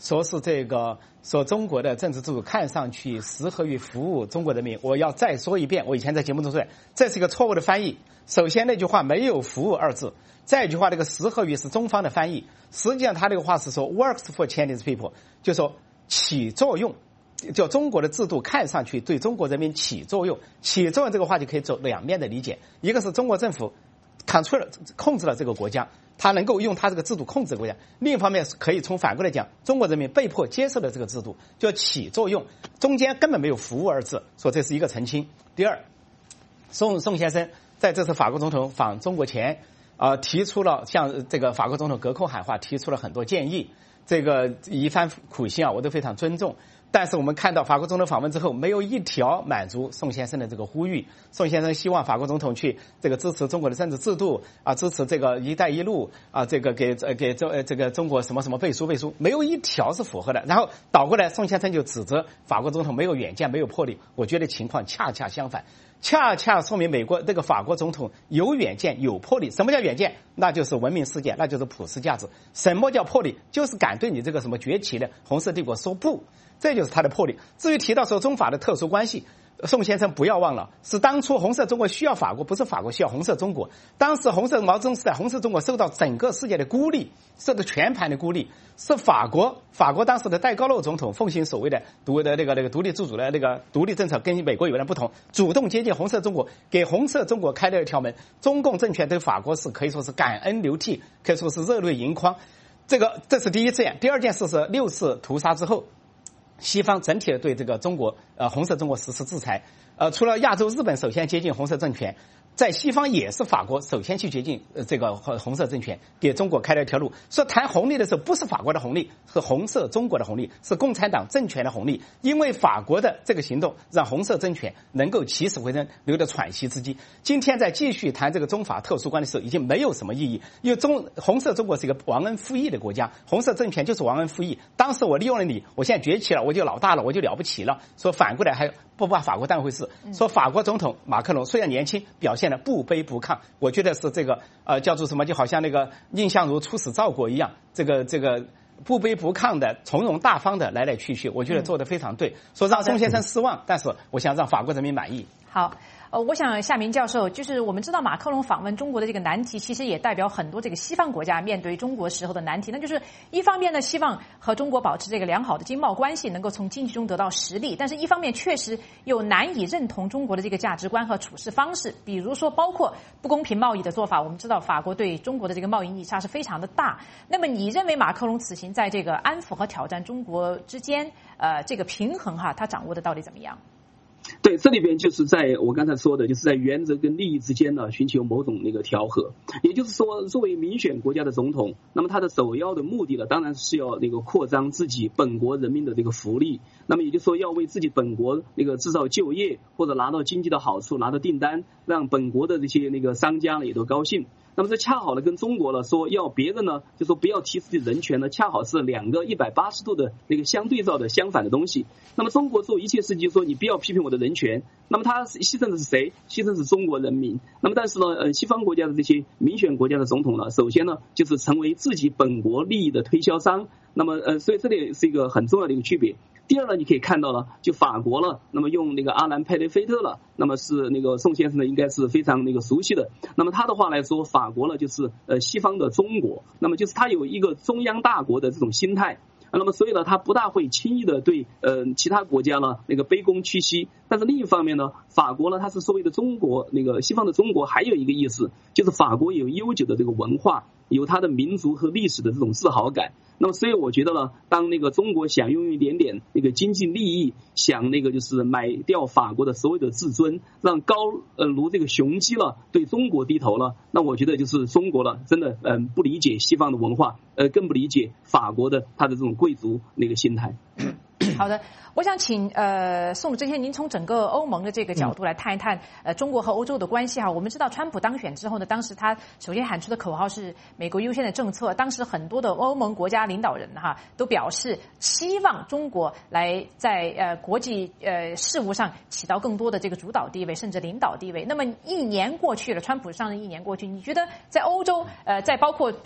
说是这个说中国的政治制度看上去适合于服务中国人民。我要再说一遍，我以前在节目中说，这是一个错误的翻译。首先那句话没有服务二字，再一句话那个适合于是中方的翻译，实际上他这个话是说 works for Chinese people， 就说起作用，就中国的制度看上去对中国人民起作用。起作用这个话就可以走两面的理解，一个是中国政府 control 控制了这个国家，他能够用他这个制度控制国家；另一方面可以从反过来讲，中国人民被迫接受了这个制度，就起作用，中间根本没有服务二字，说这是一个澄清。第二，宋宋先生在这次法国总统访中国前，呃，提出了向这个法国总统隔空喊话，提出了很多建议，这个一番苦心啊，我都非常尊重。但是我们看到法国总统访问之后，没有一条满足宋先生的这个呼吁。宋先生希望法国总统去这个支持中国的政治制度啊，支持这个“一带一路”啊，这个给给中这个中国什么什么背书背书，没有一条是符合的。然后倒过来，宋先生就指责法国总统没有远见，没有魄力。我觉得情况恰恰相反，恰恰说明美国这个法国总统有远见、有魄力。什么叫远见？那就是文明世界，那就是普世价值。什么叫魄力？就是敢对你这个什么崛起的红色帝国说不。这就是他的魄力。至于提到说中法的特殊关系，宋先生不要忘了，是当初红色中国需要法国，不是法国需要红色中国。当时红色毛泽东时代，红色中国受到整个世界的孤立，受到全盘的孤立，是法国法国当时的戴高乐总统奉行所谓的独的那个那个独立自主的那个独立政策，跟美国有点不同，主动接近红色中国，给红色中国开了一条门。中共政权对法国是可以说是感恩流涕，可以说是热泪盈眶。这个这是第一件。第二件事是六四屠杀之后，西方整体的对这个中国呃红色中国实施制裁，呃，除了亚洲日本首先接近红色政权，在西方也是法国首先去接近呃这个红色政权，给中国开了一条路。说谈红利的时候，不是法国的红利，是红色中国的红利，是共产党政权的红利。因为法国的这个行动，让红色政权能够起死回生，留得喘息之机。今天在继续谈这个中法特殊关系的时候，已经没有什么意义，因为中红色中国是一个忘恩负义的国家，红色政权就是忘恩负义。当时我利用了你，我现在崛起了，我就老大了，我就了不起了。说反过来还不把法国当回事。说法国总统马克龙虽然年轻，表现得不卑不亢，我觉得是这个呃叫做什么，就好像那个蔺相如出使赵国一样，这个这个不卑不亢的、从容大方的来来去去，我觉得做得非常对。说让宋先生失望，但是我想让法国人民满意。 好。呃，我想夏明教授，就是我们知道马克龙访问中国的这个难题，其实也代表很多这个西方国家面对中国时候的难题。那就是一方面呢，希望和中国保持这个良好的经贸关系，能够从经济中得到实利；但是一方面确实又难以认同中国的这个价值观和处事方式。比如说，包括不公平贸易的做法，我们知道法国对中国的这个贸易逆差是非常的大。那么，你认为马克龙此行在这个安抚和挑战中国之间，呃，这个平衡哈，他掌握的到底怎么样？ 对，这里边就是在我刚才说的，就是在原则跟利益之间呢，寻求某种那个调和。也就是说，作为民选国家的总统，那么他的首要的目的呢，当然是要那个扩张自己本国人民的这个福利。那么也就是说，要为自己本国那个制造就业，或者拿到经济的好处，拿到订单，让本国的这些那个商家呢也都高兴。那么这恰好呢，跟中国呢说要别人呢，就说不要提自己人权呢，恰好是两个一百八十度的那个相对照的相反的东西。那么中国做一切事情说你不要批评我的人权，那么他牺牲的是谁？牺牲是中国人民。那么但是呢，呃，西方国家的这些民选国家的总统呢，首先呢就是成为自己本国利益的推销商。那么呃，所以这里是一个很重要的一个区别。第二呢，你可以看到了，就法国了，那么用那个阿兰·佩雷菲特了，那么是那个宋先生呢，应该是非常那个熟悉的。那么他的话来说，法国呢就是呃西方的中国，那么就是他有一个中央大国的这种心态。那么所以呢，他不大会轻易的对呃其他国家呢那个卑躬屈膝。但是另一方面呢，法国呢它是所谓的中国那个西方的中国，还有一个意思就是法国有悠久的这个文化，有它的民族和历史的这种自豪感。那么所以我觉得呢，当那个中国想用一点点那个经济利益，想那个就是买掉法国的所有的自尊，让高呃如这个雄鸡了对中国低头了，那我觉得就是中国了真的嗯、呃、不理解西方的文化，呃更不理解法国的他的这种贵族那个心态。 好的，我想请呃宋真先，您从整个欧盟的这个角度来探一探呃中国和欧洲的关系哈。我们知道川普当选之后呢，当时他首先喊出的口号是美国优先的政策，当时很多的欧盟国家领导人哈都表示希望中国来在呃国际呃事务上起到更多的这个主导地位，甚至领导地位。那么一年过去了，川普上任一年过去，你觉得在欧洲呃在包括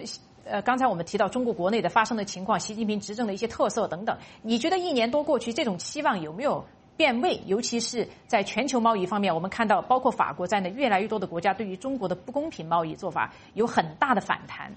呃，刚才我们提到中国国内的发生的情况，习近平执政的一些特色等等，你觉得一年多过去，这种期望有没有变味？尤其是在全球贸易方面，我们看到包括法国在内越来越多的国家对于中国的不公平贸易做法有很大的反弹。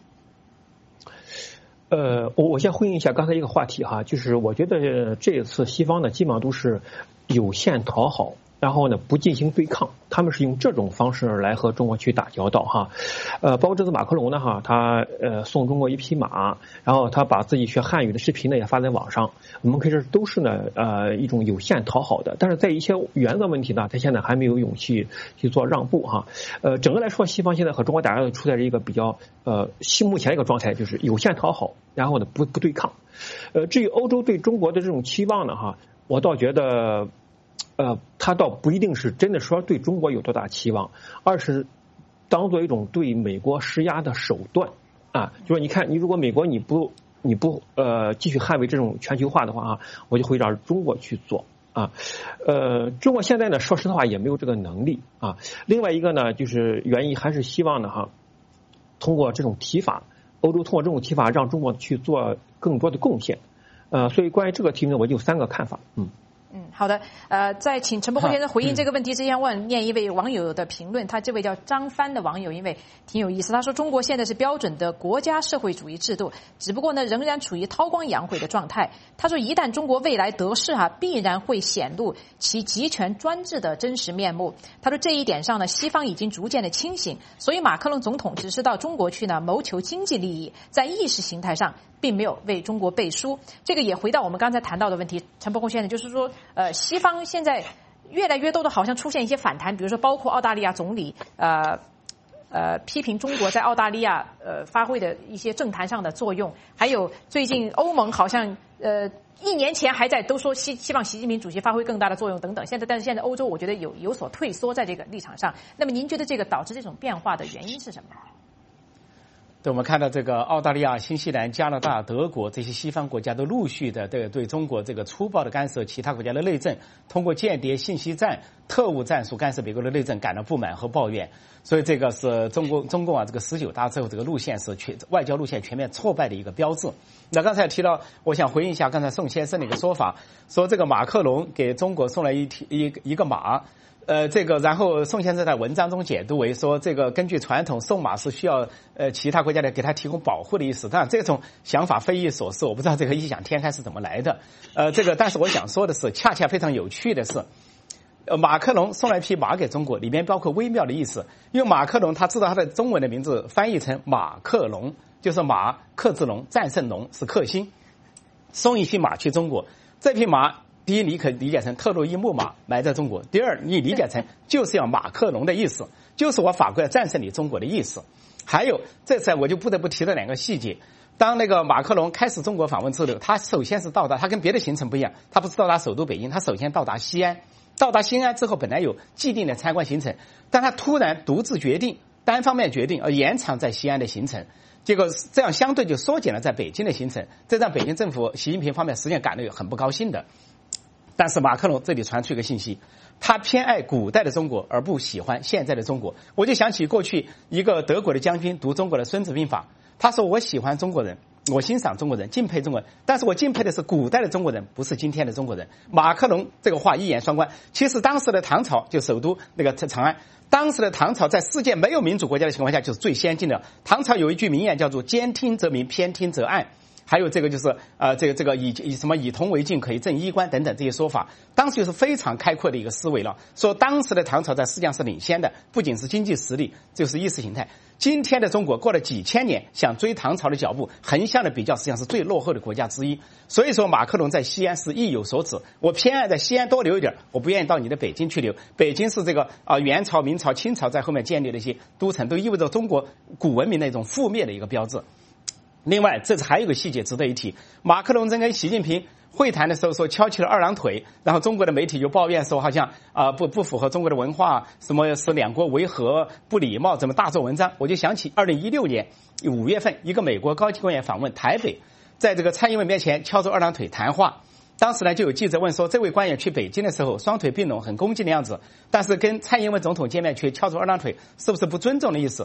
呃，我我先回应一下刚才一个话题哈，就是我觉得这一次西方呢基本上都是有限讨好，然后呢不进行对抗，他们是用这种方式来和中国去打交道哈。呃，包括这次马克龙呢哈，他呃送中国一匹马，然后他把自己学汉语的视频呢也发在网上，我们可以说都是呢呃一种有限讨好的，但是在一些原则问题呢，他现在还没有勇气去做让步哈。呃，整个来说，西方现在和中国大家都处在一个比较呃目前一个状态，就是有限讨好，然后呢不不对抗。呃，至于欧洲对中国的这种期望呢哈，我倒觉得。呃，他倒不一定是真的说对中国有多大期望，而是当做一种对美国施压的手段啊。就说你看，你如果美国你不你不呃继续捍卫这种全球化的话啊，我就会让中国去做啊。呃，中国现在呢，说实话也没有这个能力啊。另外一个呢，就是原因还是希望呢哈，通过这种提法，欧洲通过这种提法让中国去做更多的贡献。呃，所以关于这个题目呢，我就有三个看法，嗯。 嗯，好的。呃，在请陈伯宏先生回应这个问题之前，我念一位网友的评论。他这位叫张帆的网友，因为挺有意思。他说：“中国现在是标准的国家社会主义制度，只不过呢，仍然处于韬光养晦的状态。”他说：“一旦中国未来得势哈、啊，必然会显露其集权专制的真实面目。”他说：“这一点上呢，西方已经逐渐的清醒，所以马克龙总统只是到中国去呢，谋求经济利益，在意识形态上并没有为中国背书。”这个也回到我们刚才谈到的问题，陈伯宏先生就是说，呃，西方现在越来越多的好像出现一些反弹，比如说包括澳大利亚总理呃呃批评中国在澳大利亚呃发挥的一些政坛上的作用，还有最近欧盟好像呃一年前还在都说希希望习近平主席发挥更大的作用等等，现在但是现在欧洲我觉得有有所退缩在这个立场上。那么您觉得这个导致这种变化的原因是什么？ 对，我们看到这个澳大利亚、新西兰、加拿大、德国这些西方国家都陆续的对对中国这个粗暴的干涉其他国家的内政，通过间谍、信息战、特务战术干涉美国的内政感到不满和抱怨。所以这个是中国中共啊这个十九大之后这个路线是全外交路线全面挫败的一个标志。那刚才提到，我想回应一下刚才宋先生的一个说法，说这个马克龙给中国送了一一一个马。呃，这个，然后宋先生在文章中解读为说，这个根据传统送马是需要呃其他国家来给他提供保护的意思。当然，这种想法非易所思，我不知道这个异想天开是怎么来的。呃，这个，但是我想说的是，恰恰非常有趣的是，呃，马克龙送了一匹马给中国，里面包括微妙的意思。因为马克龙他知道他的中文的名字翻译成马克龙，就是马克之龙，战胜龙是克星，送一匹马去中国，这匹马。第一，你可以理解成特洛伊木马埋在中国；第二，你理解成就是要马克龙的意思，就是我法国要战胜你中国的意思。还有，这次我就不得不提了两个细节。当那个马克龙开始中国访问之后，他首先是到达，他跟别的行程不一样，他不是到达首都北京，他首先到达西安。到达西安之后，本来有既定的参观行程，但他突然独自决定，单方面决定而延长在西安的行程。结果这样相对就缩减了在北京的行程，这让北京政府、习近平方面实际上感到很不高兴的。但是马克龙这里传出一个信息，他偏爱古代的中国，而不喜欢现在的中国。我就想起过去一个德国的将军读中国的《孙子兵法》，他说：“我喜欢中国人，我欣赏中国人，敬佩中国人，但是我敬佩的是古代的中国人，不是今天的中国人。”马克龙这个话一言双关。其实当时的唐朝，就首都那个长安，当时的唐朝在世界没有民主国家的情况下，就是最先进的。唐朝有一句名言叫做“兼听则明，偏听则暗”。还有这个就是呃，这个这个以以什么以铜为镜可以正衣冠等等这些说法，当时就是非常开阔的一个思维了。说当时的唐朝在世界上是领先的，不仅是经济实力，就是意识形态。今天的中国过了几千年，想追唐朝的脚步，横向的比较，实际上是最落后的国家之一。所以说，马克龙在西安是意有所指。我偏爱在西安多留一点，我不愿意到你的北京去留。北京是这个啊、呃、元朝、明朝、清朝在后面建立的一些都城，都意味着中国古文明的一种覆灭的一个标志。另外，这次还有个细节值得一提，马克龙在跟习近平会谈的时候说翘起了二郎腿，然后中国的媒体就抱怨说好像啊、呃、不不符合中国的文化，什么是两国维和，不礼貌，怎么大做文章。我就想起二零一六年五月份，一个美国高级官员访问台北，在这个蔡英文面前翘着二郎腿谈话。当时呢，就有记者问说，这位官员去北京的时候双腿并拢，很恭敬的样子，但是跟蔡英文总统见面却翘着二郎腿，是不是不尊重的意思？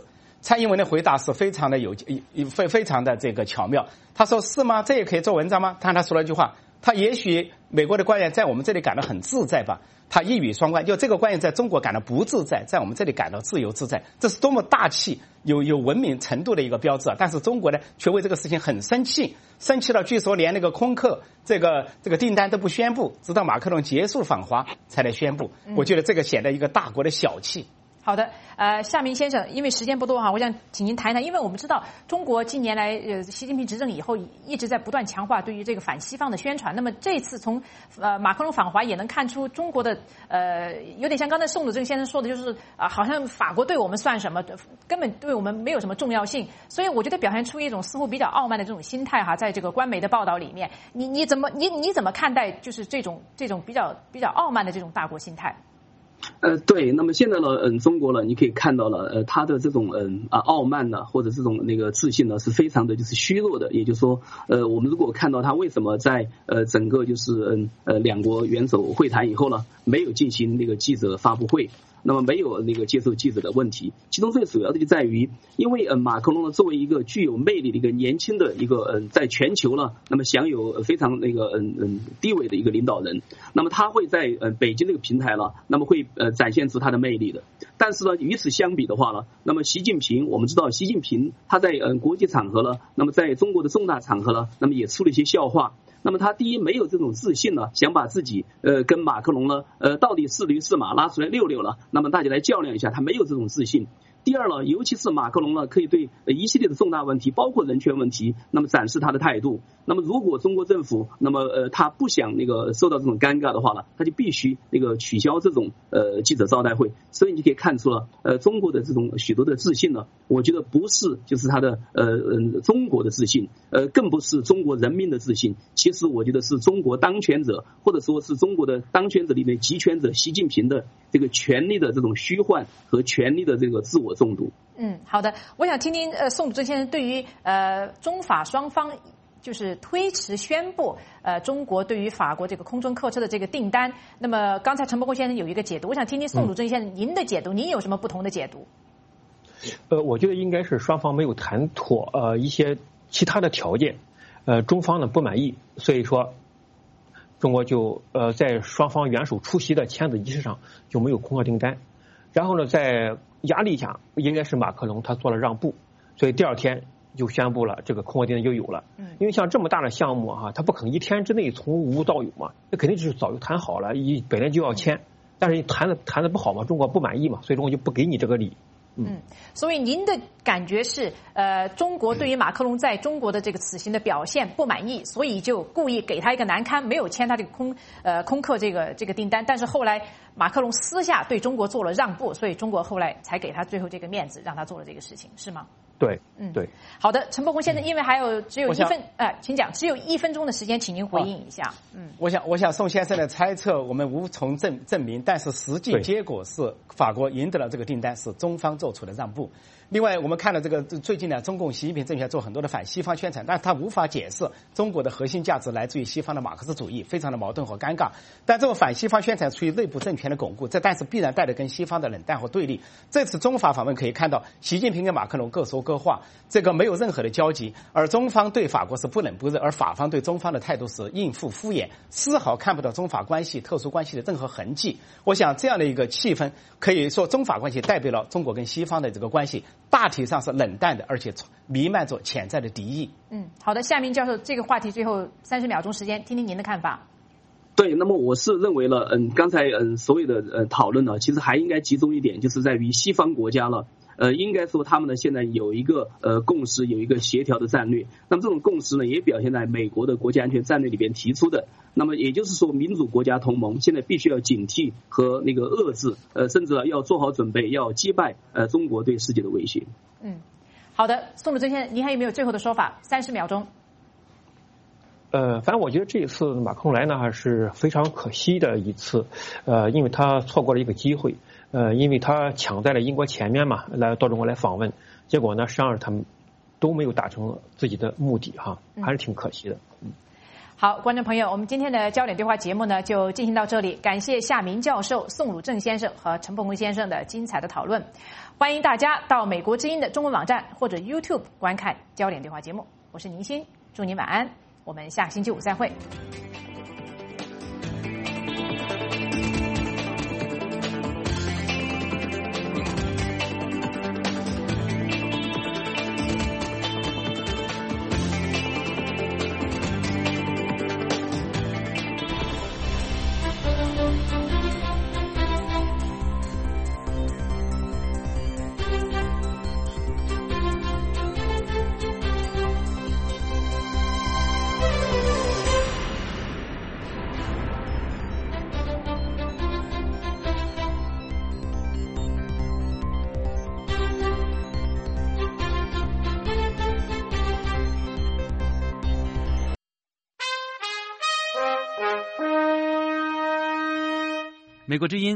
蔡英文的回答是非常的有非非常的这个巧妙。他说是吗？这也可以做文章吗？但他说了一句话，他也许美国的官员在我们这里感到很自在吧，他一语双关，就这个官员在中国感到不自在，在我们这里感到自由自在，这是多么大气有有文明程度的一个标志啊！但是中国呢，却为这个事情很生气，生气到据说连那个空客这个这个订单都不宣布，直到马克龙结束访华才来宣布。我觉得这个显得一个大国的小气。 好的，呃，夏明先生，因为时间不多哈，我想请您谈谈，因为我们知道中国近年来，呃，习近平执政以后一直在不断强化对于这个反西方的宣传。那么这次从呃马克龙访华也能看出中国的呃，有点像刚才宋祖正先生说的，就是啊、呃，好像法国对我们算什么，根本对我们没有什么重要性。所以我觉得表现出一种似乎比较傲慢的这种心态哈，在这个官媒的报道里面，你你怎么你你怎么看待就是这种这种比较比较傲慢的这种大国心态？ 呃，对，那么现在呢，嗯，中国呢，你可以看到了，呃，他的这种嗯啊傲慢呢，或者这种那个自信呢，是非常的就是虚弱的。也就是说，呃，我们如果看到他为什么在呃整个就是嗯呃两国元首会谈以后呢，没有进行那个记者发布会。那么没有那个接受记者的问题，其中最主要的就在于，因为呃马克龙呢作为一个具有魅力的一个年轻的一个嗯在全球呢，那么享有非常那个嗯嗯地位的一个领导人，那么他会在呃北京这个平台呢，那么会呃展现出他的魅力的。但是呢，与此相比的话呢，那么习近平，我们知道习近平他在嗯国际场合呢，那么在中国的重大场合呢，那么也出了一些笑话。那么他第一没有这种自信呢，想把自己呃跟马克龙呢呃到底是驴是马拉出来溜溜了，那么大家来较量一下，他没有这种自信。第二呢，尤其是马克龙呢，可以对一系列的重大问题，包括人权问题，那么展示他的态度。那么如果中国政府，那么呃他不想那个受到这种尴尬的话呢，他就必须那个取消这种呃记者招待会。所以你可以看出了，呃中国的这种许多的自信呢，我觉得不是就是他的呃嗯中国的自信，呃更不是中国人民的自信。其实我觉得是中国当权者，或者说是中国的当权者里面集权者习近平的这个权力的这种虚幻和权力的这个自我中毒。 嗯，好的，我想听听呃宋祖正先生对于呃中法双方就是推迟宣布呃中国对于法国这个空中客车的这个订单。那么刚才陈伯公先生有一个解读，我想听听宋祖正先生您的解读，您有什么不同的解读？ 呃，我觉得应该是双方没有谈妥呃一些其他的条件，呃中方呢不满意，所以说中国就呃在双方元首出席的签字仪式上就没有空客订单。然后呢，在压力下，应该是马克龙他做了让步，所以第二天就宣布了这个空客订单就有了。因为像这么大的项目哈、啊，他不可能一天之内从无到有嘛，那肯定就是早就谈好了，一本来就要签，但是谈的谈的不好嘛，中国不满意嘛，所以中国就不给你这个礼。 嗯，所以您的感觉是，呃，中国对于马克龙在中国的这个此行的表现不满意，所以就故意给他一个难堪，没有签他这个空呃空客这个这个订单。但是后来马克龙私下对中国做了让步，所以中国后来才给他最后这个面子，让他做了这个事情，是吗？ 对， 嗯， 对。 好的，陈伯公先生，因为还有只有一分，呃，请讲，只有一分钟的时间，请您回应一下。嗯， 我想，我想宋先生的猜测我们无从证证明，但是实际结果是法国赢得了这个订单，是中方做出的让步。另外，我们看了这个最近呢，中共习近平政权做很多的反西方宣传，但是他无法解释中国的核心价值来自于西方的马克思主义，非常的矛盾和尴尬。但这种反西方宣传出于内部政权的巩固，这但是必然带着跟西方的冷淡和对立。这次中法访问可以看到，习近平跟马克龙各说各话，这个没有任何的交集，而中方对法国是不冷不热，而法方对中方的态度是应付敷衍，丝毫看不到中法关系特殊关系的任何痕迹。我想这样的一个气氛，可以说中法关系代表了中国跟西方的这个关系，大体上是冷淡的，而且弥漫着潜在的敌意。 嗯，好的，夏明教授，这个话题最后三十秒钟时间，听听您的看法。 对，那么我是认为了，嗯，刚才嗯所有的呃讨论呢，其实还应该集中一点，就是在于西方国家了。呃，应该说他们呢现在有一个呃共识，有一个协调的战略。那么这种共识呢，也表现在美国的国家安全战略里边提出的。那么也就是说，民主国家同盟现在必须要警惕和那个遏制，呃，甚至要做好准备，要击败呃中国对世界的威胁。 嗯，好的，宋祖正先生，您还有没有最后的说法？三十秒钟。 呃，反正我觉得这一次马克龙来呢还是非常可惜的一次，呃，因为他错过了一个机会，呃，因为他抢在了英国前面嘛，来到中国来访问，结果呢，实际上他们都没有达成自己的目的哈，还是挺可惜的。嗯， 好，观众朋友，我们今天的焦点对话节目呢就进行到这里，感谢夏明教授、宋汝正先生和陈鹏坤先生的精彩的讨论。欢迎大家到美国之音的中文网站或者 YouTube 观看焦点对话节目。我是宁欣，祝您晚安，我们下星期五再会。 美国之音